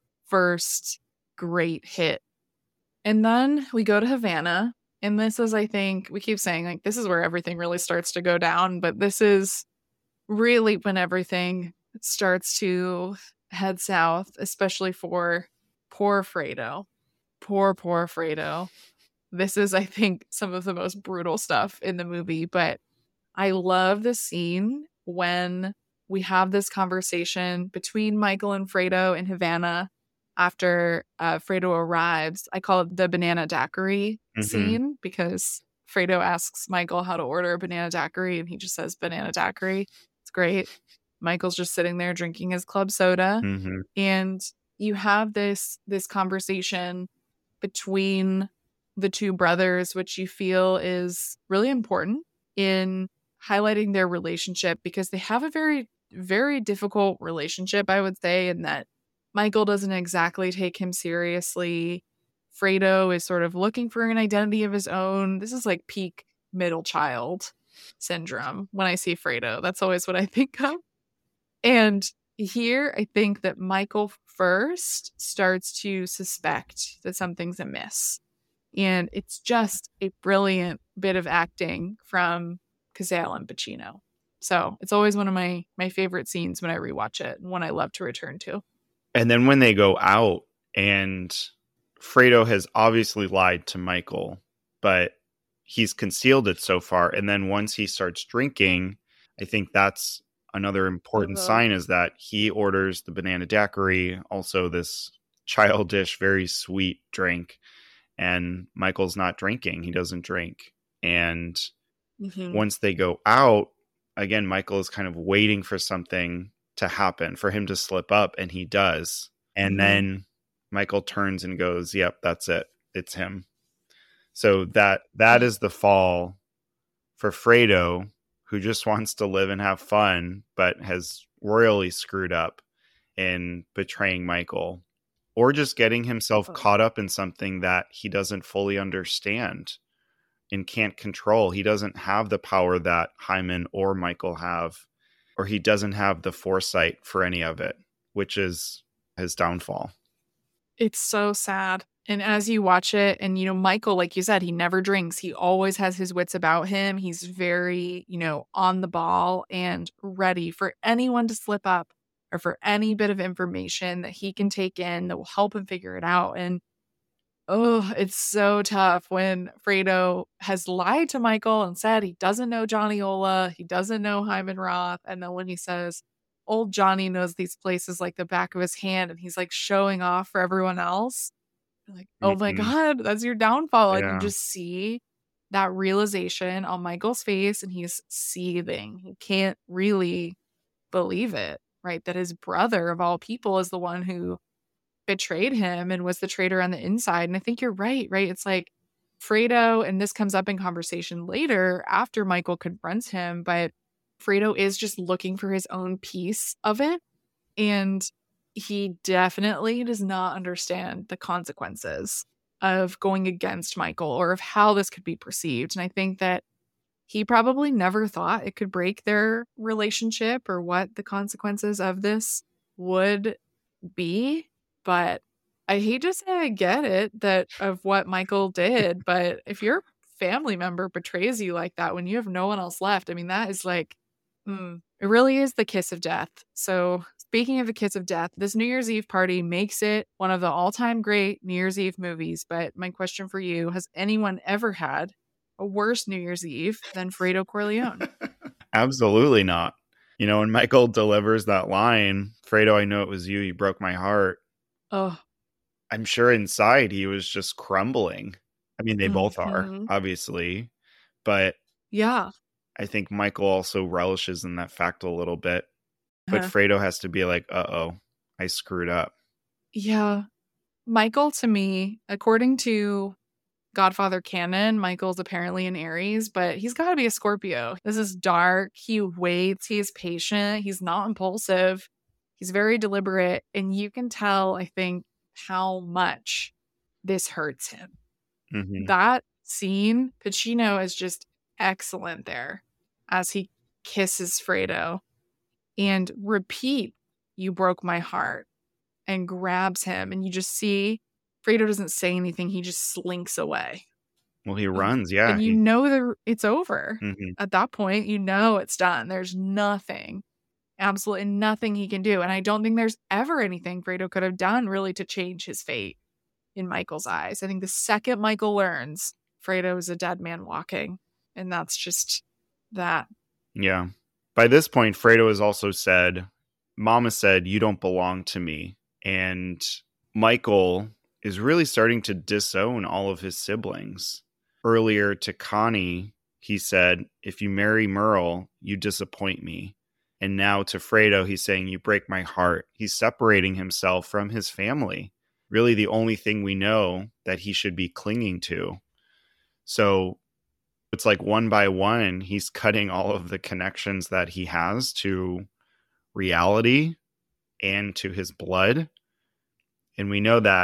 first great hit. And then we go to Havana. And this is, I think, we keep saying, like, this is where everything really starts to go down. But this is really when everything starts to head south, especially for poor Fredo. Poor, poor Fredo. This is, I think, some of the most brutal stuff in the movie. But I love the scene when we have this conversation between Michael and Fredo in Havana after uh, Fredo arrives. I call it the banana daiquiri Mhm. scene because Fredo asks Michael how to order a banana daiquiri and he just says banana daiquiri. It's great. Michael's just sitting there drinking his club soda. Mhm. And you have this this conversation between the two brothers, which you feel is really important in highlighting their relationship because they have a very, very difficult relationship, I would say, in that Michael doesn't exactly take him seriously. Fredo is sort of looking for an identity of his own. This is like peak middle child syndrome when I see Fredo. That's always what I think of. And here, I think that Michael first starts to suspect that something's amiss. And it's just a brilliant bit of acting from Cazale and Pacino. So it's always one of my my favorite scenes when I rewatch it and one I love to return to. And then when they go out and Fredo has obviously lied to Michael, but he's concealed it so far. And then once he starts drinking, I think that's another important Uh-huh. sign is that he orders the banana daiquiri, also this childish, very sweet drink. And Michael's not drinking. He doesn't drink. And Mhm. once they go out, again, Michael is kind of waiting for something to happen, for him to slip up, and he does. And Mhm. then Michael turns and goes, yep, that's it. It's him. So that that is the fall for Fredo, who just wants to live and have fun, but has royally screwed up in betraying Michael, or just getting himself Oh. caught up in something that he doesn't fully understand and can't control. He doesn't have the power that Hyman or Michael have, or he doesn't have the foresight for any of it, which is his downfall. It's so sad. And as you watch it, and, you know, Michael, like you said, he never drinks. He always has his wits about him. He's very, you know, on the ball and ready for anyone to slip up or for any bit of information that he can take in that will help him figure it out. And oh, it's so tough when Fredo has lied to Michael and said he doesn't know Johnny Ola, he doesn't know Hyman Roth. And then when he says, old Johnny knows these places like the back of his hand, and he's like showing off for everyone else. You're like, oh my Mhm. God, that's your downfall. And you Yeah. just see that realization on Michael's face, and he's seething. He can't really believe it, right? That his brother, of all people, is the one who betrayed him and was the traitor on the inside. And I think you're right, right? It's like Fredo, and this comes up in conversation later after Michael confronts him, but Fredo is just looking for his own piece of it. And he definitely does not understand the consequences of going against Michael or of how this could be perceived. And I think that he probably never thought it could break their relationship or what the consequences of this would be. But I hate to say I get it that of what Michael did, but if your family member betrays you like that when you have no one else left, I mean, that is like, mm, it really is the kiss of death. So speaking of the kiss of death, this New Year's Eve party makes it one of the all-time great New Year's Eve movies. But my question for you, has anyone ever had a worse New Year's Eve than Fredo Corleone? Absolutely not. You know, when Michael delivers that line, Fredo, I know it was you, you broke my heart. Oh, I'm sure inside he was just crumbling. I mean, they both are, mhm. obviously. But Yeah. I think Michael also relishes in that fact a little bit. But Uh-huh. Fredo has to be like, uh-oh, I screwed up. Yeah. Michael, to me, according to Godfather canon, Michael's apparently an Aries, but he's got to be a Scorpio. This is dark. He waits. He's patient. He's not impulsive. He's very deliberate. And you can tell, I think, how much this hurts him. Mhm. That scene, Pacino is just excellent there as he kisses Fredo. and repeat, "You broke my heart," and grabs him. And you just see Fredo doesn't say anything. He just slinks away. Well, he runs. Yeah. And you he, know that it's over. Mhm. At that point, you know it's done. There's nothing, absolutely nothing he can do. And I don't think there's ever anything Fredo could have done really to change his fate in Michael's eyes. I think the second Michael learns, Fredo is a dead man walking. And that's just that. Yeah. By this point, Fredo has also said, Mama said, you don't belong to me. And Michael is really starting to disown all of his siblings. Earlier to Connie, he said, if you marry Merle, you disappoint me. And now to Fredo, he's saying, you break my heart. He's separating himself from his family. Really the only thing we know that he should be clinging to. So it's like one by one, he's cutting all of the connections that he has to reality and to his blood. And we know that,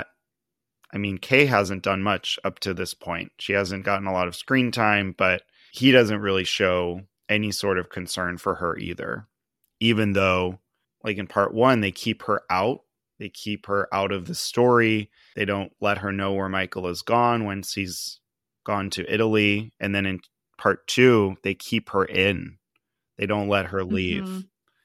I mean, Kay hasn't done much up to this point. She hasn't gotten a lot of screen time, but he doesn't really show any sort of concern for her either. Even though, like in part one, they keep her out. They keep her out of the story. They don't let her know where Michael is gone once he's gone to Italy. And then in part two, they keep her in. They don't let her leave. Mm-hmm.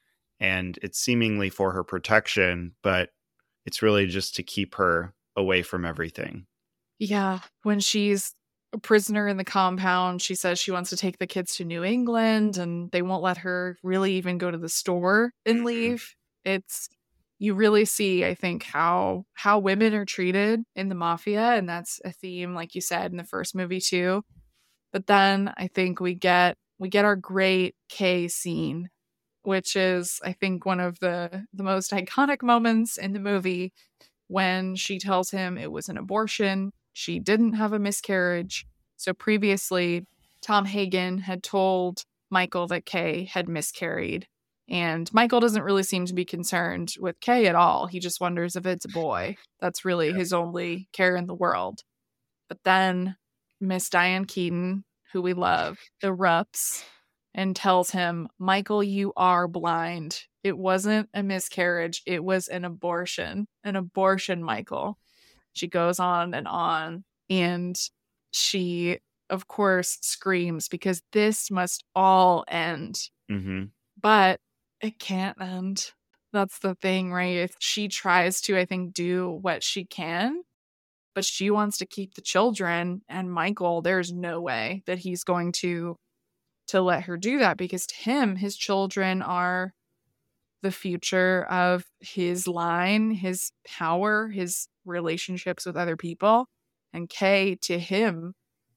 And it's seemingly for her protection, but it's really just to keep her away from everything. Yeah. When she's a prisoner in the compound, she says she wants to take the kids to New England, and they won't let her really even go to the store and leave. It's, you really see, I think, how how women are treated in the mafia, and that's a theme, like you said, in the first movie too. But then I think we get we get our great Kay scene, which is, I think, one of the the most iconic moments in the movie, when she tells him it was an abortion. She didn't have a miscarriage. So previously, Tom Hagen had told Michael that Kay had miscarried. And Michael doesn't really seem to be concerned with Kay at all. He just wonders if it's a boy. That's really yeah. his only care in the world. But then Miss Diane Keaton, who we love, erupts and tells him, Michael, you are blind. It wasn't a miscarriage. It was an abortion. An abortion, Michael. She goes on and on. And she, of course, screams because this must all end. Mm-hmm. But it can't end. That's the thing, right? If she tries to, I think, do what she can, but she wants to keep the children. And Michael, there's no way that he's going to to let her do that, because to him, his children are the future of his line, his power, his relationships with other people. And Kay, to him,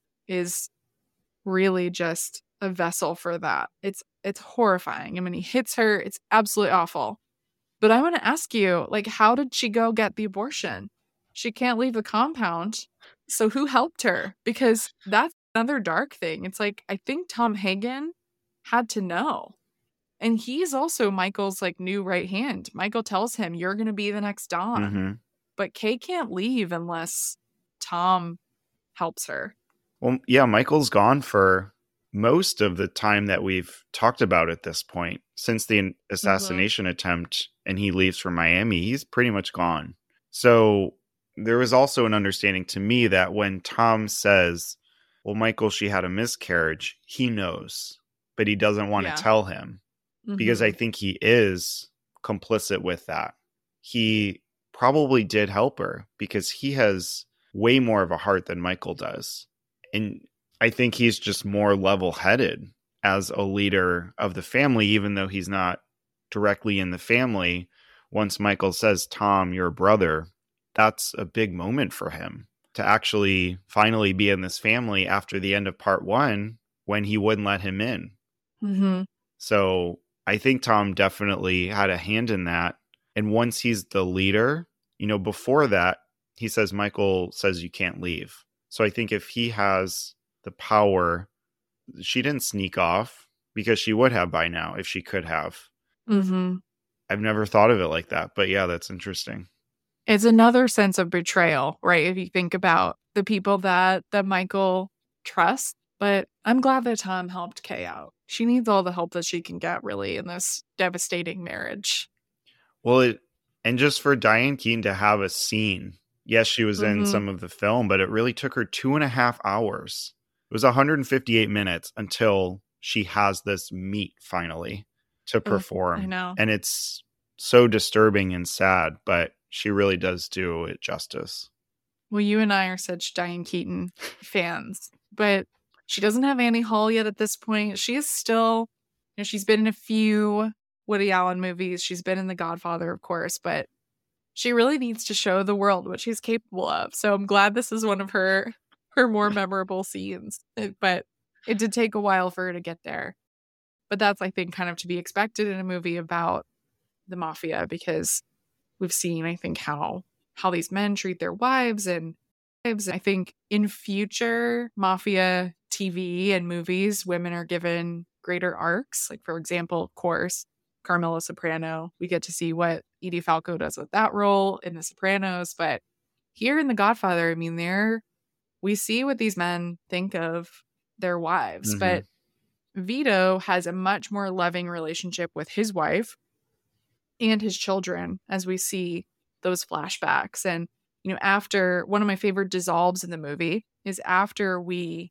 is really just a vessel for that. It's it's horrifying. I mean, he hits her. It's absolutely awful. But I want to ask you, like, how did she go get the abortion? She can't leave the compound. So who helped her? Because that's another dark thing. It's like, I think Tom Hagen had to know. And he's also Michael's like new right hand. Michael tells him, you're going to be the next Don. Mm-hmm. But Kay can't leave unless Tom helps her. Well, yeah, Michael's gone for most of the time that we've talked about at this point. Since the assassination mm-hmm. attempt and he leaves for Miami, he's pretty much gone. So there was also an understanding to me that when Tom says, well, Michael, she had a miscarriage, he knows, but he doesn't want yeah. to tell him. Mm-hmm. Because I think he is complicit with that. He probably did help her because he has way more of a heart than Michael does. And I think he's just more level-headed as a leader of the family, even though he's not directly in the family. Once Michael says, Tom, you're a brother, that's a big moment for him to actually finally be in this family after the end of part one when he wouldn't let him in. Mm-hmm. So I think Tom definitely had a hand in that. And once he's the leader, you know, before that, he says, Michael says you can't leave. So I think if he has the power, she didn't sneak off because she would have by now if she could have. Mm-hmm. I've never thought of it like that. But yeah, that's interesting. It's another sense of betrayal, right? If you think about the people that, that Michael trusts, But I'm glad that Tom helped Kay out. She needs all the help that she can get, really, in this devastating marriage. Well, it, and just for Diane Keaton to have a scene. Yes, she was in Mhm. some of the film, but it really took her two and a half hours. It was one hundred fifty-eight minutes until she has this meet finally to Ugh, perform. I know. And it's so disturbing and sad, but she really does do it justice. Well, you and I are such Diane Keaton fans, but she doesn't have Annie Hall yet at this point. She is still, you know, she's been in a few Woody Allen movies. She's been in The Godfather, of course, but she really needs to show the world what she's capable of. So I'm glad this is one of her her more memorable scenes. It- But it did take a while for her to get there. But that's, I think, kind of to be expected in a movie about the mafia, because we've seen, I think, how how these men treat their wives and wives. I think in future mafia T V and movies, women are given greater arcs. Like, for example, of course, Carmela Soprano. We get to see what Edie Falco does with that role in The Sopranos. But here in The Godfather, I mean, there we see what these men think of their wives. Mhm. But Vito has a much more loving relationship with his wife and his children, as we see those flashbacks. And, you know, after one of my favorite dissolves in the movie is after we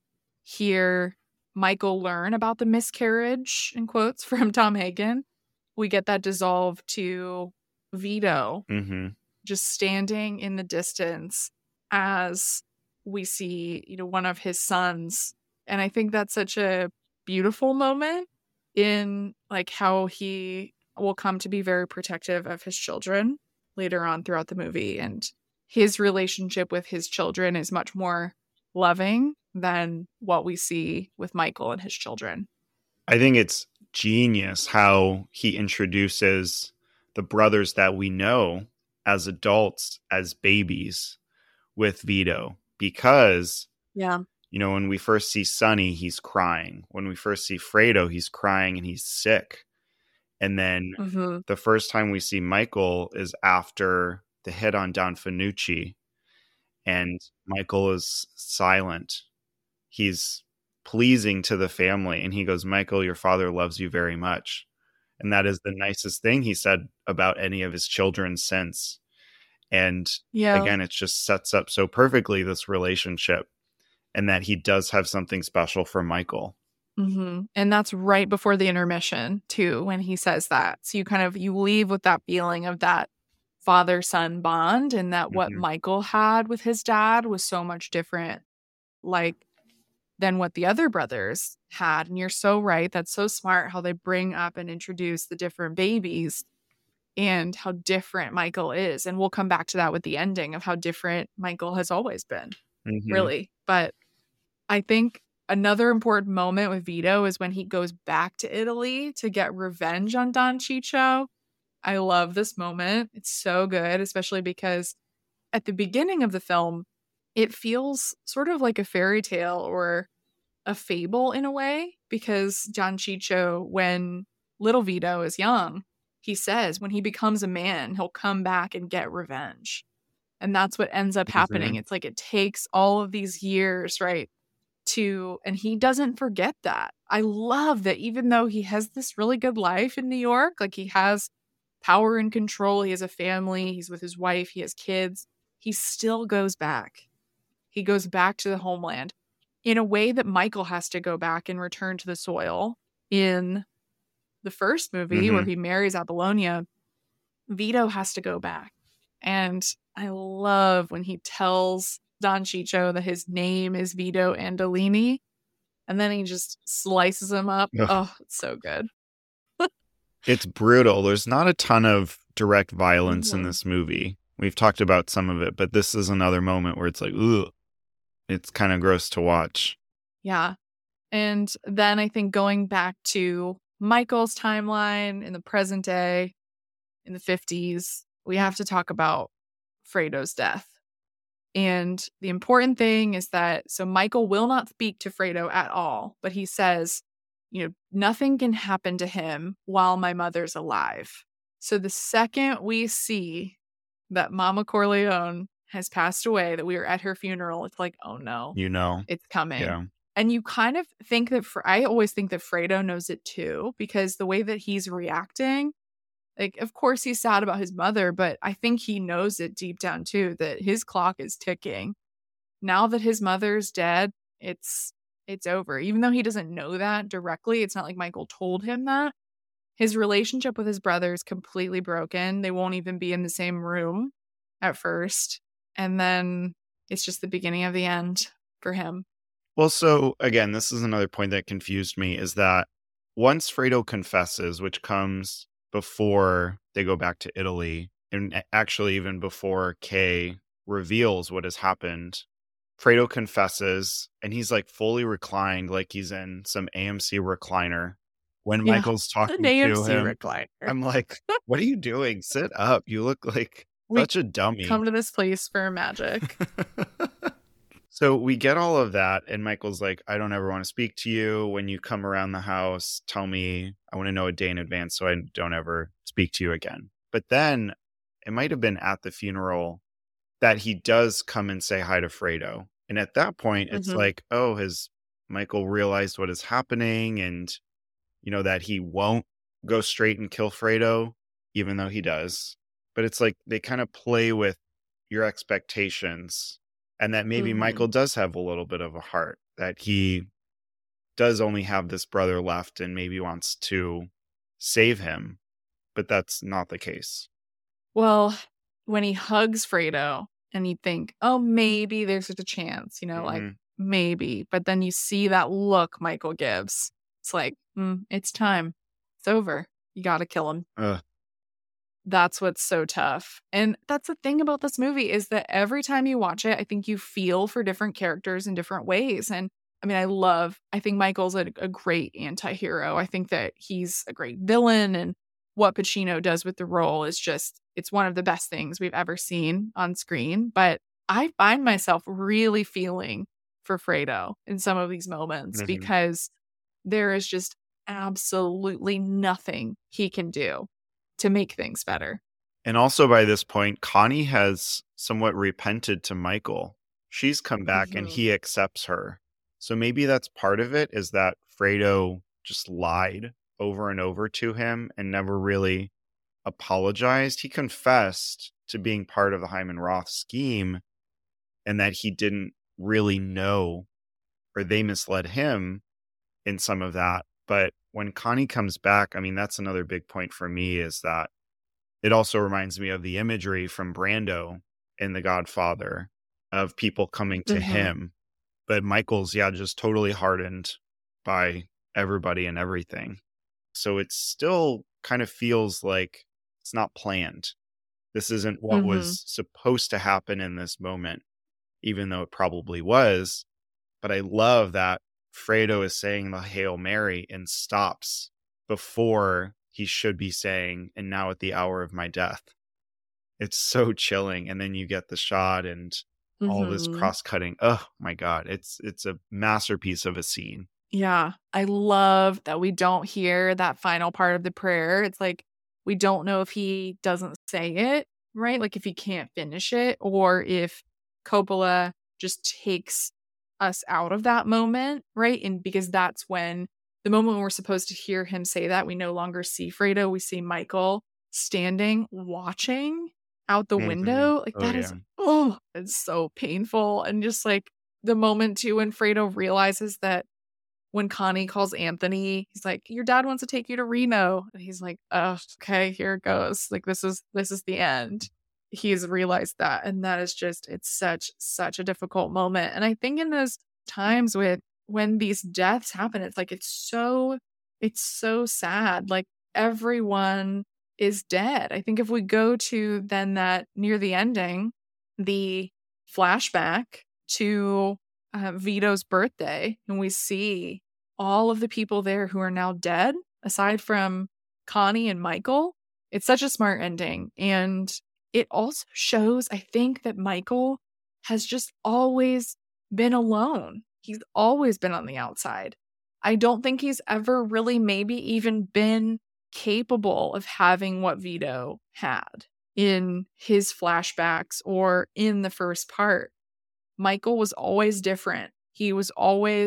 hear Michael learn about the miscarriage, in quotes, from Tom Hagen, we get that dissolve to Vito Mhm. just standing in the distance as we see, you know, one of his sons. And I think that's such a beautiful moment in like how he will come to be very protective of his children later on throughout the movie. And his relationship with his children is much more loving than what we see with Michael and his children. I think it's genius how he introduces the brothers that we know as adults, as babies, with Vito. Because, Yeah. you know, when we first see Sonny, he's crying. When we first see Fredo, he's crying and he's sick. And then Mm-hmm. the first time we see Michael is after the hit on Don Fanucci. And Michael is silent. He's pleasing to the family. And he goes, Michael, your father loves you very much. And that is the nicest thing he said about any of his children since. And Yeah. again, it just sets up so perfectly this relationship, and that he does have something special for Michael. Mm-hmm. And that's right before the intermission too, when he says that. So you kind of, you leave with that feeling of that father-son bond, and that what Mhm. Michael had with his dad was so much different, like, than what the other brothers had. And you're so right. That's so smart how they bring up and introduce the different babies and how different Michael is. And we'll come back to that with the ending of how different Michael has always been, Mhm. really. But I think another important moment with Vito is when he goes back to Italy to get revenge on Don Ciccio. I love this moment. It's so good, especially because at the beginning of the film, it feels sort of like a fairy tale or a fable in a way, because Don Ciccio, when little Vito is young, he says when he becomes a man, he'll come back and get revenge. And that's what ends up happening. Mhm. It's like it takes all of these years, right? To, and he doesn't forget that. I love that even though he has this really good life in New York, like he has power and control, he has a family, he's with his wife, he has kids, he still goes back. He goes back to the homeland in a way that Michael has to go back and return to the soil in the first movie where Mhm. he marries Apollonia. Vito has to go back. And I love when he tells Don Ciccio that his name is Vito Andolini, and then he just slices him up. Ugh. Oh, it's so good. It's brutal. There's not a ton of direct violence in Mhm. this movie. We've talked about some of it, but this is another moment where it's like, ugh, it's kind of gross to watch. Yeah. And then I think going back to Michael's timeline in the present day, in the fifties, we have to talk about Fredo's death. And the important thing is that, so Michael will not speak to Fredo at all, but he says, you know, nothing can happen to him while my mother's alive. So the second we see that Mama Corleone has passed away, that we are at her funeral, it's like, oh no, You know? it's coming. Yeah. And you kind of think that, Fre- I always think that Fredo knows it too, because the way that he's reacting, like, of course he's sad about his mother, but I think he knows it deep down too, that his clock is ticking. Now that his mother's dead, it's it's over. Even though he doesn't know that directly, it's not like Michael told him that. His relationship with his brother is completely broken. They won't even be in the same room at first. And then it's just the beginning of the end for him. Well, so again, this is another point that confused me, is that once Fredo confesses, which comes before they go back to Italy, and a- actually even before Kay reveals what has happened, Fredo confesses and he's like fully reclined, like he's in some A M C recliner. When Yeah. Michael's An talking to A M C him, recliner. I'm like, what are you doing? Sit up. You look like We such a dummy. come to this place for magic. So we get all of that, and Michael's like, I don't ever want to speak to you. When you come around the house, tell me. I want to know a day in advance so I don't ever speak to you again. But then it might have been at the funeral that he does come and say hi to Fredo. And at that point, it's Mhm. like, oh, has Michael realized what is happening, and, you know, that he won't go straight and kill Fredo, even though he does. But it's like they kind of play with your expectations, and that maybe Mhm. Michael does have a little bit of a heart, that he does only have this brother left and maybe wants to save him. But that's not the case. Well, when he hugs Fredo and you think, oh, maybe there's a chance, you know, like Mhm. maybe. But then you see that look Michael gives. It's like, mm, it's time. It's over. You got to kill him. Ugh. That's what's so tough. And that's the thing about this movie, is that every time you watch it, I think you feel for different characters in different ways. And I mean, I love, I think Michael's a, a great anti-hero. I think that he's a great villain, and what Pacino does with the role is just, it's one of the best things we've ever seen on screen. But I find myself really feeling for Fredo in some of these moments, Mhm. because there is just absolutely nothing he can do to make things better. And also by this point, Connie has somewhat repented to Michael. She's come back and Mhm. he accepts her. So maybe that's part of it, is that Fredo just lied over and over to him and never really apologized. He confessed to being part of the Hyman Roth scheme, and that he didn't really know, or they misled him in some of that. But when Connie comes back, I mean, that's another big point for me, is that it also reminds me of the imagery from Brando in The Godfather, of people coming to Mhm. him. But Michael's, yeah, just totally hardened by everybody and everything. So it still kind of feels like it's not planned. This isn't what Mhm. was supposed to happen in this moment, even though it probably was. But I love that Fredo is saying the Hail Mary and stops before he should be saying, and now at the hour of my death. It's so chilling. And then you get the shot and all this Mhm. cross-cutting. Oh my God. It's it's a masterpiece of a scene. Yeah. I love that we don't hear that final part of the prayer. It's like, we don't know if he doesn't say it, right? Like if he can't finish it, or if Coppola just takes us out of that moment, right? And because that's when, the moment when we're supposed to hear him say that, we no longer see Fredo. We see Michael standing, watching out the Mhm. window. Like Oh that yeah. is, oh, it's so painful. And just like the moment too when Fredo realizes that, when Connie calls Anthony, he's like, your dad wants to take you to Reno. And he's like, oh, okay, here it goes. Like, this is, this is the end. He's realized that. And that is just, it's such, such a difficult moment. And I think in those times with, when these deaths happen, it's like, it's so, it's so sad. Like everyone is dead. I think if we go to then that near the ending, the flashback to uh, Vito's birthday, and we see all of the people there who are now dead, aside from Connie and Michael. It's such a smart ending. And it also shows, I think, that Michael has just always been alone. He's always been on the outside. I don't think he's ever really maybe even been capable of having what Vito had in his flashbacks or in the first part. Michael was always different. He was always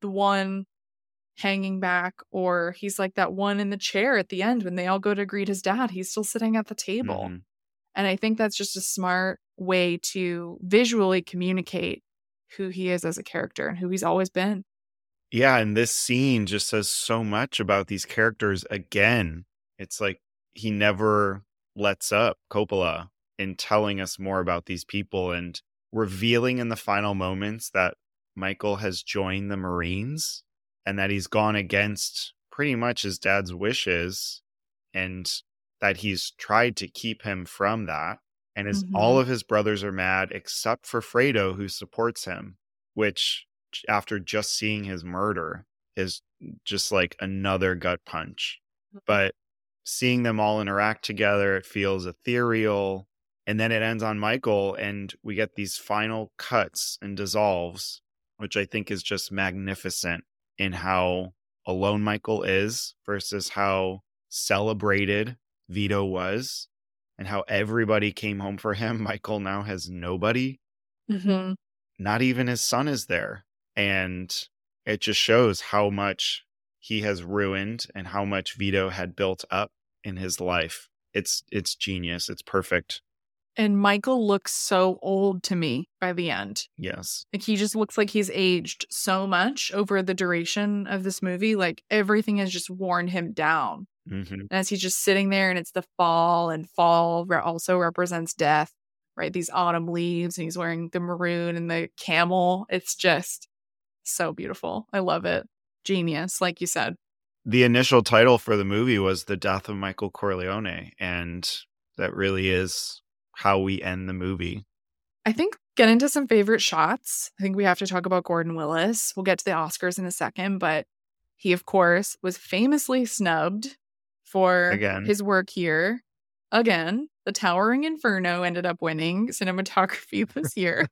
the one hanging back, or he's like that one in the chair at the end when they all go to greet his dad. He's still sitting at the table. Mm-hmm. And I think that's just a smart way to visually communicate who he is as a character and who he's always been. Yeah, and this scene just says so much about these characters again. It's like he never lets up, Coppola, in telling us more about these people and revealing in the final moments that Michael has joined the Marines and that he's gone against pretty much his dad's wishes, and that he's tried to keep him from that. And his Mhm. all of his brothers are mad except for Fredo, who supports him, which after just seeing his murder is just like another gut punch. But seeing them all interact together, it feels ethereal. And then it ends on Michael, and we get these final cuts and dissolves, which I think is just magnificent in how alone Michael is versus how celebrated Vito was and how everybody came home for him. Michael now has nobody. Mhm. Not even his son is there. And it just shows how much he has ruined and how much Vito had built up in his life. It's it's genius. It's perfect. And Michael looks so old to me by the end. Yes. Like, he just looks like he's aged so much over the duration of this movie. Like, everything has just worn him down. Mm-hmm. And as he's just sitting there, and it's the fall, and fall re- also represents death, right? These autumn leaves, and he's wearing the maroon and the camel. It's just so beautiful. I love it. Genius, like you said. The initial title for the movie was The Death of Michael Corleone, and that really is how we end the movie. I think get into some favorite shots. I think we have to talk about Gordon Willis. We'll get to the Oscars in a second, but he, of course, was famously snubbed for Again. his work here. Again, The Towering Inferno ended up winning cinematography this year.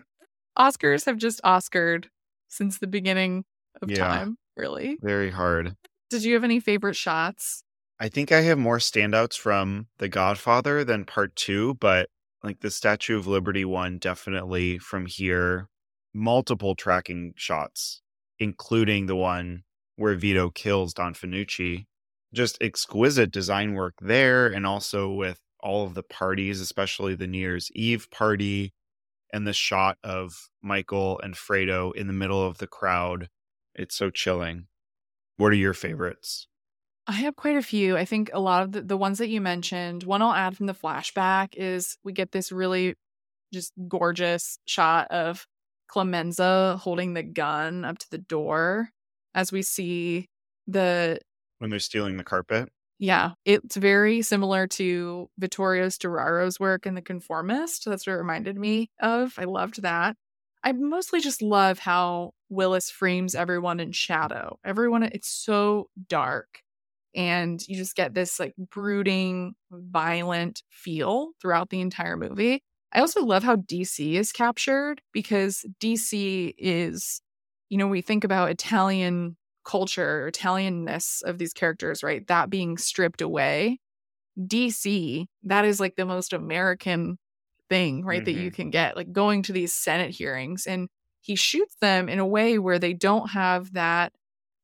Oscars have just Oscared since the beginning of Yeah. time, really. Very hard. Did you have any favorite shots? I think I have more standouts from The Godfather than part two, but like the Statue of Liberty one, definitely from here. Multiple tracking shots, including the one where Vito kills Don Fanucci. Just exquisite design work there, and also with all of the parties, especially the New Year's Eve party, and the shot of Michael and Fredo in the middle of the crowd. It's so chilling. What are your favorites? I have quite a few. I think a lot of the, the ones that you mentioned, one I'll add from the flashback is we get this really just gorgeous shot of Clemenza holding the gun up to the door as we see the... When they're stealing the carpet? Yeah, it's very similar to Vittorio Storaro's work in The Conformist. That's what it reminded me of. I loved that. I mostly just love how Willis frames everyone in shadow. Everyone, it's so dark. And you just get this like brooding, violent feel throughout the entire movie. I also love how D C is captured, because D C is, you know, we think about Italian culture, Italianness of these characters, right? That being stripped away. D C, that is like the most American thing, right? Mm-hmm. That you can get, like going to these Senate hearings. And he shoots them in a way where they don't have that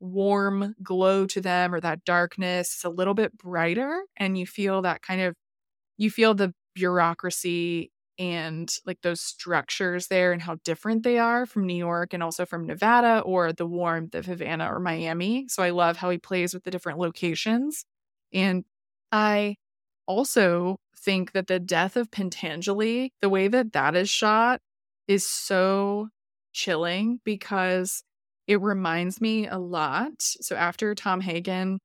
warm glow to them or that darkness. It's a little bit brighter, and you feel that kind of, you feel the bureaucracy and like those structures there and how different they are from New York and also from Nevada or the warmth of Havana or Miami. So I love how he plays with the different locations. And I also think that the death of Pentangeli, the way that that is shot is so chilling, because it reminds me a lot. So after Tom Hagen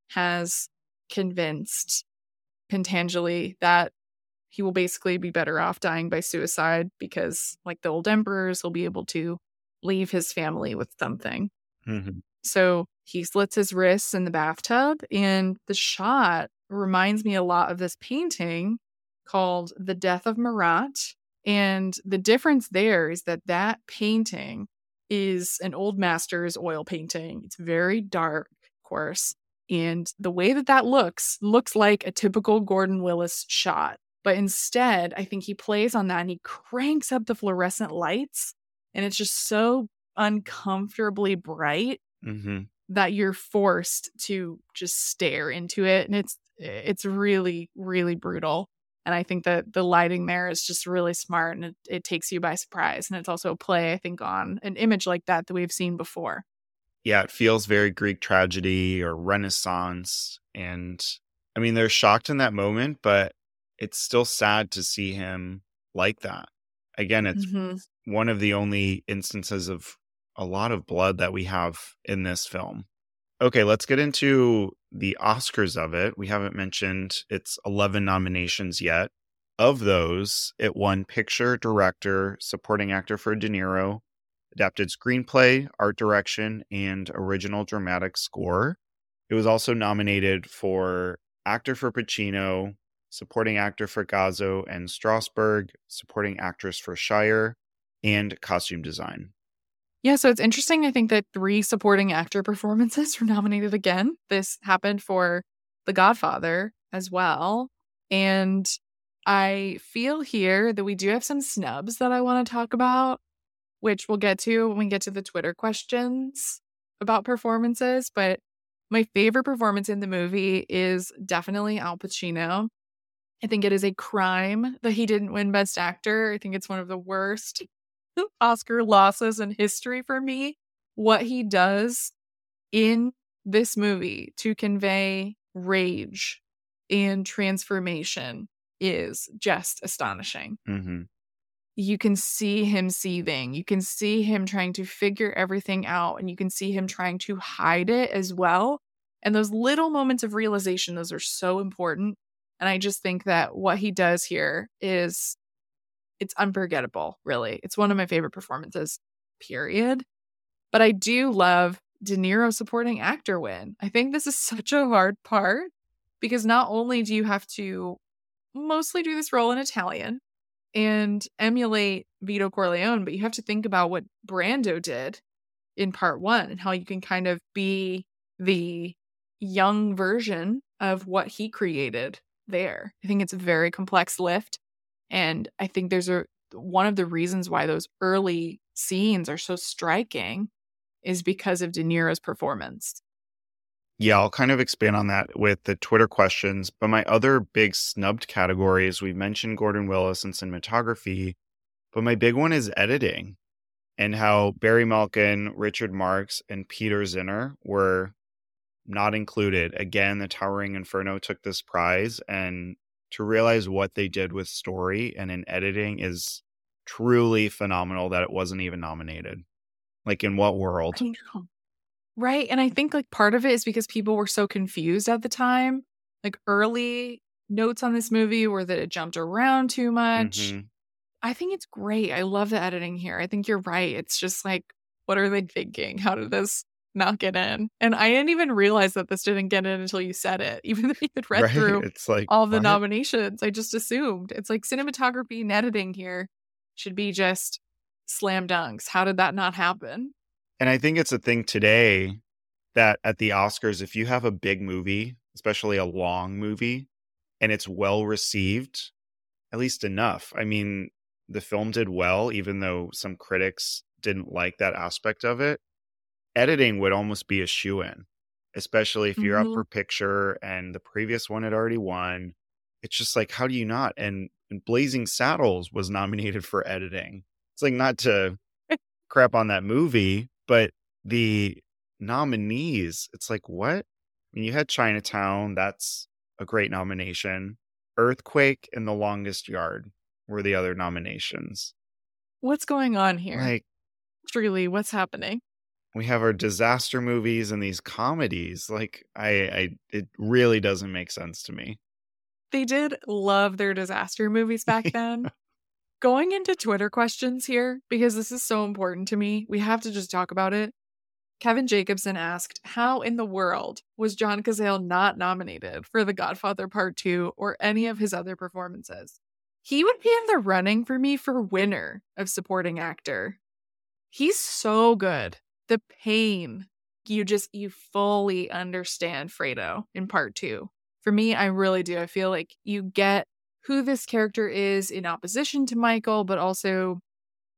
has convinced Pentangeli that he will basically be better off dying by suicide, because like the old emperors, he'll be able to leave his family with something. Mm-hmm. So he slits his wrists in the bathtub, and the shot reminds me a lot of this painting called The Death of Marat. And the difference there is that that painting is an old master's oil painting. It's very dark, of course. And the way that that looks, looks like a typical Gordon Willis shot. But instead, I think he plays on that and he cranks up the fluorescent lights. And it's just so uncomfortably bright Mm-hmm. that you're forced to just stare into it. And it's it's really, really brutal. And I think that the lighting there is just really smart, and it, it takes you by surprise. And it's also a play, I think, on an image like that that we've seen before. Yeah, it feels very Greek tragedy or Renaissance. And I mean, they're shocked in that moment, but it's still sad to see him like that. Again, it's Mm-hmm. one of the only instances of a lot of blood that we have in this film. Okay, let's get into the Oscars of it. We haven't mentioned its eleven nominations yet. Of those, it won Picture, Director, Supporting Actor for De Niro, Adapted Screenplay, Art Direction, and Original Dramatic Score. It was also nominated for Actor for Pacino, Supporting Actor for Gazzo and Strasberg, Supporting Actress for Shire, and Costume Design. Yeah, so it's interesting. I think that three supporting actor performances were nominated again. This happened for The Godfather as well. And I feel here that we do have some snubs that I want to talk about, which we'll get to when we get to the Twitter questions about performances. But my favorite performance in the movie is definitely Al Pacino. I think it is a crime that he didn't win Best Actor. I think it's one of the worst Oscar losses in history for me. What he does in this movie to convey rage and transformation is just astonishing. Mm-hmm. You can see him seething. You can see him trying to figure everything out, and you can see him trying to hide it as well. And those little moments of realization, those are so important. And I just think that what he does here is, it's unforgettable, really. It's one of my favorite performances, period. But I do love De Niro supporting actor win. I think this is such a hard part because not only do you have to mostly do this role in Italian and emulate Vito Corleone, but you have to think about what Brando did in part one and how you can kind of be the young version of what he created there. I think it's a very complex lift. And I think there's a one of the reasons why those early scenes are so striking is because of De Niro's performance. Yeah, I'll kind of expand on that with the Twitter questions. But my other big snubbed categories, we've mentioned Gordon Willis and cinematography, but my big one is editing and how Barry Malkin, Richard Marx, and Peter Zinner were not included. Again, The Towering Inferno took this prize, and to realize what they did with story and in editing is truly phenomenal that it wasn't even nominated. Like, in what world? I know. Right. And I think like part of it is because people were so confused at the time. Like early notes on this movie were that it jumped around too much. Mhm. I think it's great. I love the editing here. I think you're right. It's just like, what are they thinking? How did this not get in? And I didn't even realize that this didn't get in until you said it. Even though you had read Right? through It's like, all the what? nominations, I just assumed. It's like cinematography and editing here should be just slam dunks. How did that not happen? And I think it's a thing today that at the Oscars, if you have a big movie, especially a long movie, and it's well received, at least enough. I mean, the film did well, even though some critics didn't like that aspect of it. Editing would almost be a shoo-in, especially if you're up Mhm. for picture and the previous one had already won. It's just like, how do you not? And, and Blazing Saddles was nominated for editing. It's like, not to crap on that movie, but the nominees, it's like, what? I mean, you had Chinatown, that's a great nomination. Earthquake and The Longest Yard were the other nominations. What's going on here? Like, Truly, what's happening? we have our disaster movies and these comedies. Like, I, I, it really doesn't make sense to me. They did love their disaster movies back then. Going into Twitter questions here, because this is so important to me, we have to just talk about it. Kevin Jacobson asked, how in the world was John Cazale not nominated for The Godfather Part two or any of his other performances? He would be in the running for me for winner of supporting actor. He's so good. The pain, you just, you fully understand Fredo in Part two. For me, I really do. I feel like you get who this character is in opposition to Michael, but also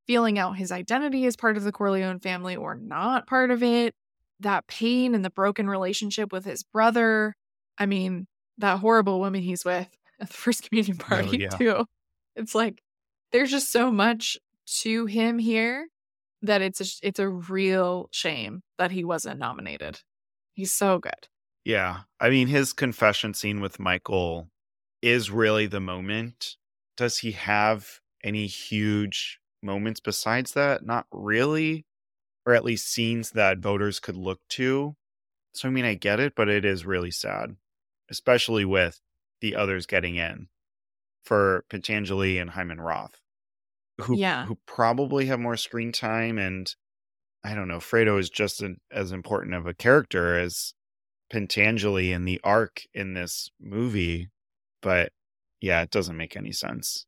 feeling out his identity as part of the Corleone family or not part of it, that pain and the broken relationship with his brother. I mean, that horrible woman he's with at the first communion party, yeah. too. It's like, there's just so much to him here that it's a, it's a real shame that he wasn't nominated. He's so good. Yeah. I mean, his confession scene with Michael is really the moment. Does he have any huge moments besides that? Not really. Or at least scenes that voters could look to. So, I mean, I get it, but it is really sad, especially with the others getting in for Pentangeli and Hyman Roth, who, Yeah. who probably have more screen time. And I don't know, Fredo is just an, as important of a character as Pentangeli in the arc in this movie. But yeah, it doesn't make any sense.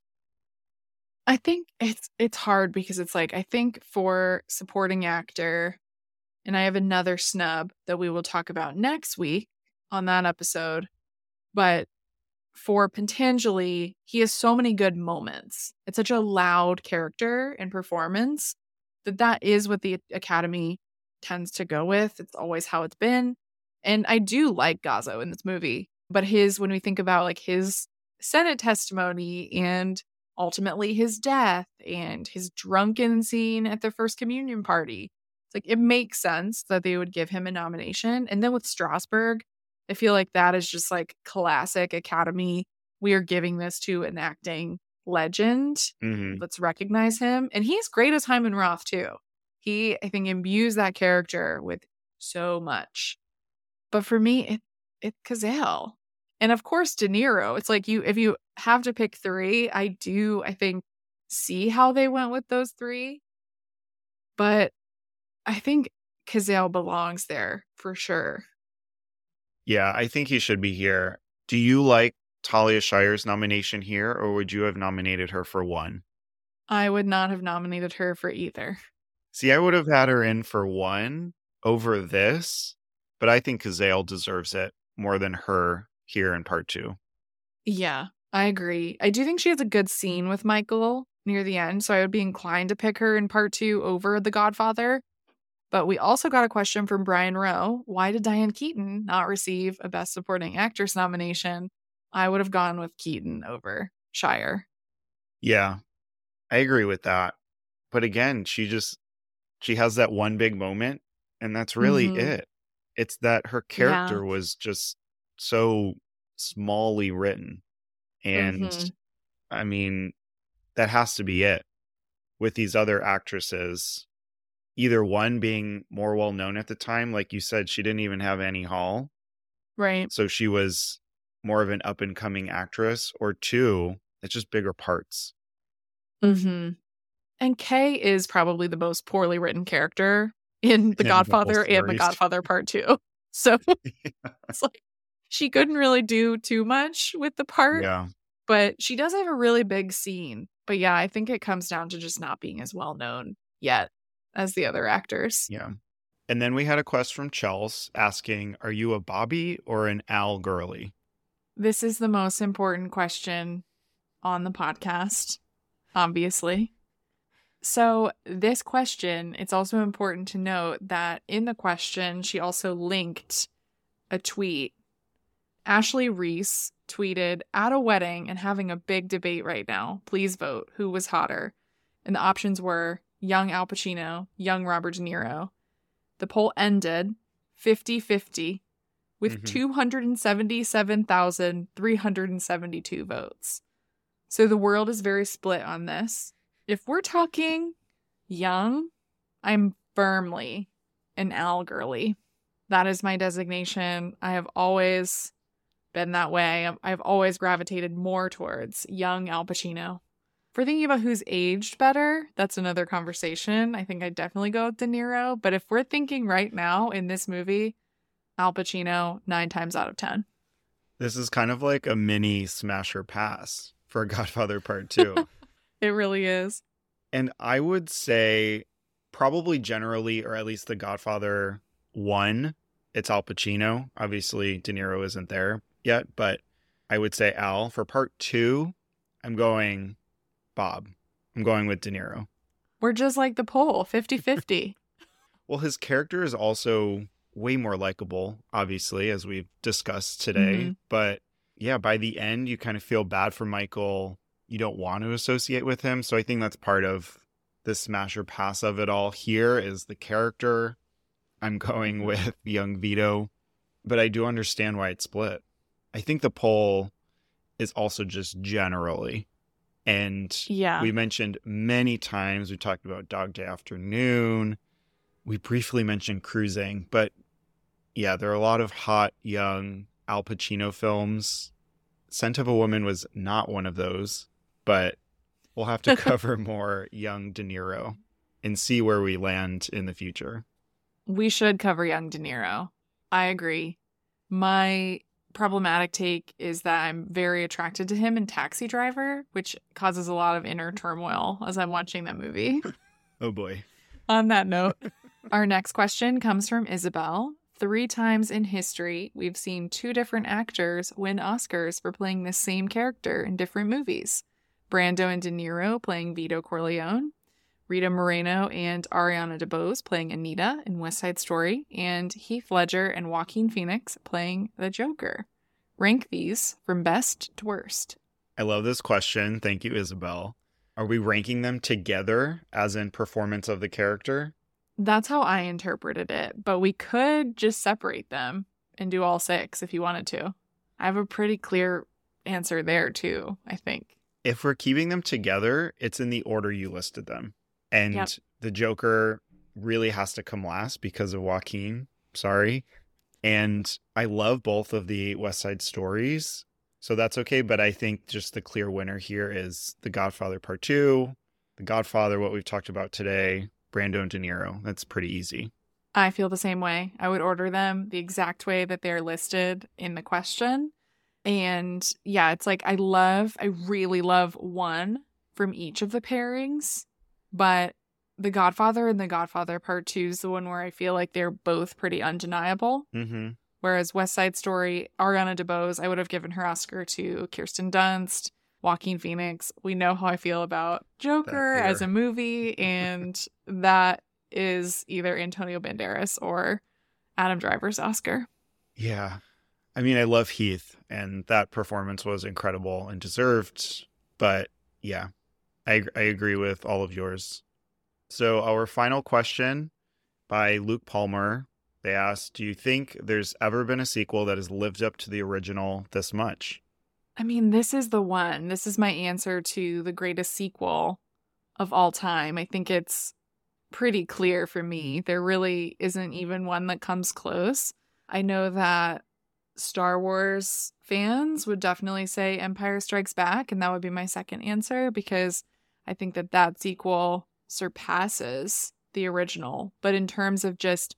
I think it's it's hard because it's like, I think for supporting actor, and I have another snub that we will talk about next week on that episode, but for Pentangeli, he has so many good moments. It's such a loud character and performance that that is what the Academy tends to go with. It's always how it's been. And I do like Gazzo in this movie, but his, when we think about like his Senate testimony and ultimately his death and his drunken scene at the first communion party, it's like, it makes sense that they would give him a nomination. And then with Strasberg, I feel like that is just like classic Academy. We are giving this to an acting legend. Mm-hmm. Let's recognize him. And he's great as Hyman Roth too. He, I think, imbues that character with so much. But for me, it, it's Cazale. And of course, De Niro. It's like, you, if you have to pick three, I do, I think, see how they went with those three. But I think Cazale belongs there for sure. Yeah, I think he should be here. Do you like Talia Shire's nomination here, or would you have nominated her for one? I would not have nominated her for either. See, I would have had her in for one over this, but I think Cazale deserves it more than her here in part two. Yeah, I agree. I do think she has a good scene with Michael near the end, so I would be inclined to pick her in part two over The Godfather. But we also got a question from Brian Rowe. Why did Diane Keaton not receive a Best Supporting Actress nomination? I would have gone with Keaton over Shire. Yeah, I agree with that. But again, she just, she has that one big moment, and that's really Mhm. it. It's that her character Yeah. was just so smallly written. And Mhm. I mean, that has to be it. With these other actresses, either one being more well known at the time, like you said, she didn't even have Annie Hall. Right. So she was more of an up and coming actress, or two, it's just bigger parts. Mm-hmm. And Kay is probably the most poorly written character in The In the Godfather whole and The series. Godfather Part Two. So it's like, she couldn't really do too much with the part, Yeah. but she does have a really big scene. But yeah, I think it comes down to just not being as well known yet as the other actors. Yeah. And then we had a quest from Chels asking, are you a Bobby or an Al girly? This is the most important question on the podcast, obviously. So this question, it's also important to note that in the question, she also linked a tweet. Ashley Reese tweeted, at a wedding and having a big debate right now. Please vote. Who was hotter? And the options were young Al Pacino, young Robert De Niro. The poll ended fifty-fifty with Mhm. two hundred seventy-seven thousand three hundred seventy-two votes. So the world is very split on this. If we're talking young, I'm firmly an Al girly. That is my designation. I have always been that way. I've always gravitated more towards young Al Pacino. If we're thinking about who's aged better, that's another conversation. I think I'd definitely go with De Niro. But if we're thinking right now in this movie, Al Pacino, nine times out of ten. This is kind of like a mini smash or pass for Godfather Part two. It really is. And I would say probably generally, or at least The Godfather one, it's Al Pacino. Obviously, De Niro isn't there yet, but I would say Al. For part two, I'm going Bob. I'm going with De Niro. We're just like the poll, fifty-fifty. Well, his character is also way more likable, obviously, as we've discussed today. Mm-hmm. But yeah, by the end, you kind of feel bad for Michael. You don't want to associate with him. So I think that's part of the smash or pass of it all. Here is the character. I'm going with young Vito, but I do understand why it's split. I think the poll is also just generally. And yeah. we mentioned many times, we talked about Dog Day Afternoon. We briefly mentioned Cruising, but yeah, there are a lot of hot, young Al Pacino films. Scent of a Woman was not one of those, but we'll have to cover more young De Niro and see where we land in the future. We should cover young De Niro. I agree. My problematic take is that I'm very attracted to him in Taxi Driver, which causes a lot of inner turmoil as I'm watching that movie. Oh boy. On that note, our next question comes from Isabel. Three times in history, we've seen two different actors win Oscars for playing the same character in different movies. Brando and De Niro playing Vito Corleone, Rita Moreno and Ariana DeBose playing Anita in West Side Story, and Heath Ledger and Joaquin Phoenix playing the Joker. Rank these from best to worst. I love this question. Thank you, Isabel. Are we ranking them together as in performance of the character? That's how I interpreted it, but we could just separate them and do all six if you wanted to. I have a pretty clear answer there too, I think. If we're keeping them together, it's in the order you listed them. And yep. The Joker really has to come last because of Joaquin. Sorry. And I love both of the West Side Stories, so that's okay. But I think just the clear winner here is The Godfather Part two, The Godfather, what we've talked about today, Brando and De Niro. That's pretty easy. I feel the same way. I would order them the exact way that they're listed in the question. And yeah, it's like I love, I really love one from each of the pairings. But The Godfather and The Godfather Part two is the one where I feel like they're both pretty undeniable. Mm-hmm. Whereas West Side Story, Ariana DeBose, I would have given her Oscar to Kirsten Dunst, Joaquin Phoenix. We know how I feel about Joker as a movie, and that is either Antonio Banderas or Adam Driver's Oscar. Yeah. I mean, I love Heath, and that performance was incredible and deserved. But yeah. I I agree with all of yours. So our final question by Luke Palmer. They asked, do you think there's ever been a sequel that has lived up to the original this much? I mean, this is the one. This is my answer to the greatest sequel of all time. I think it's pretty clear for me. There really isn't even one that comes close. I know that Star Wars fans would definitely say Empire Strikes Back, and that would be my second answer because I think that that sequel surpasses the original. But in terms of just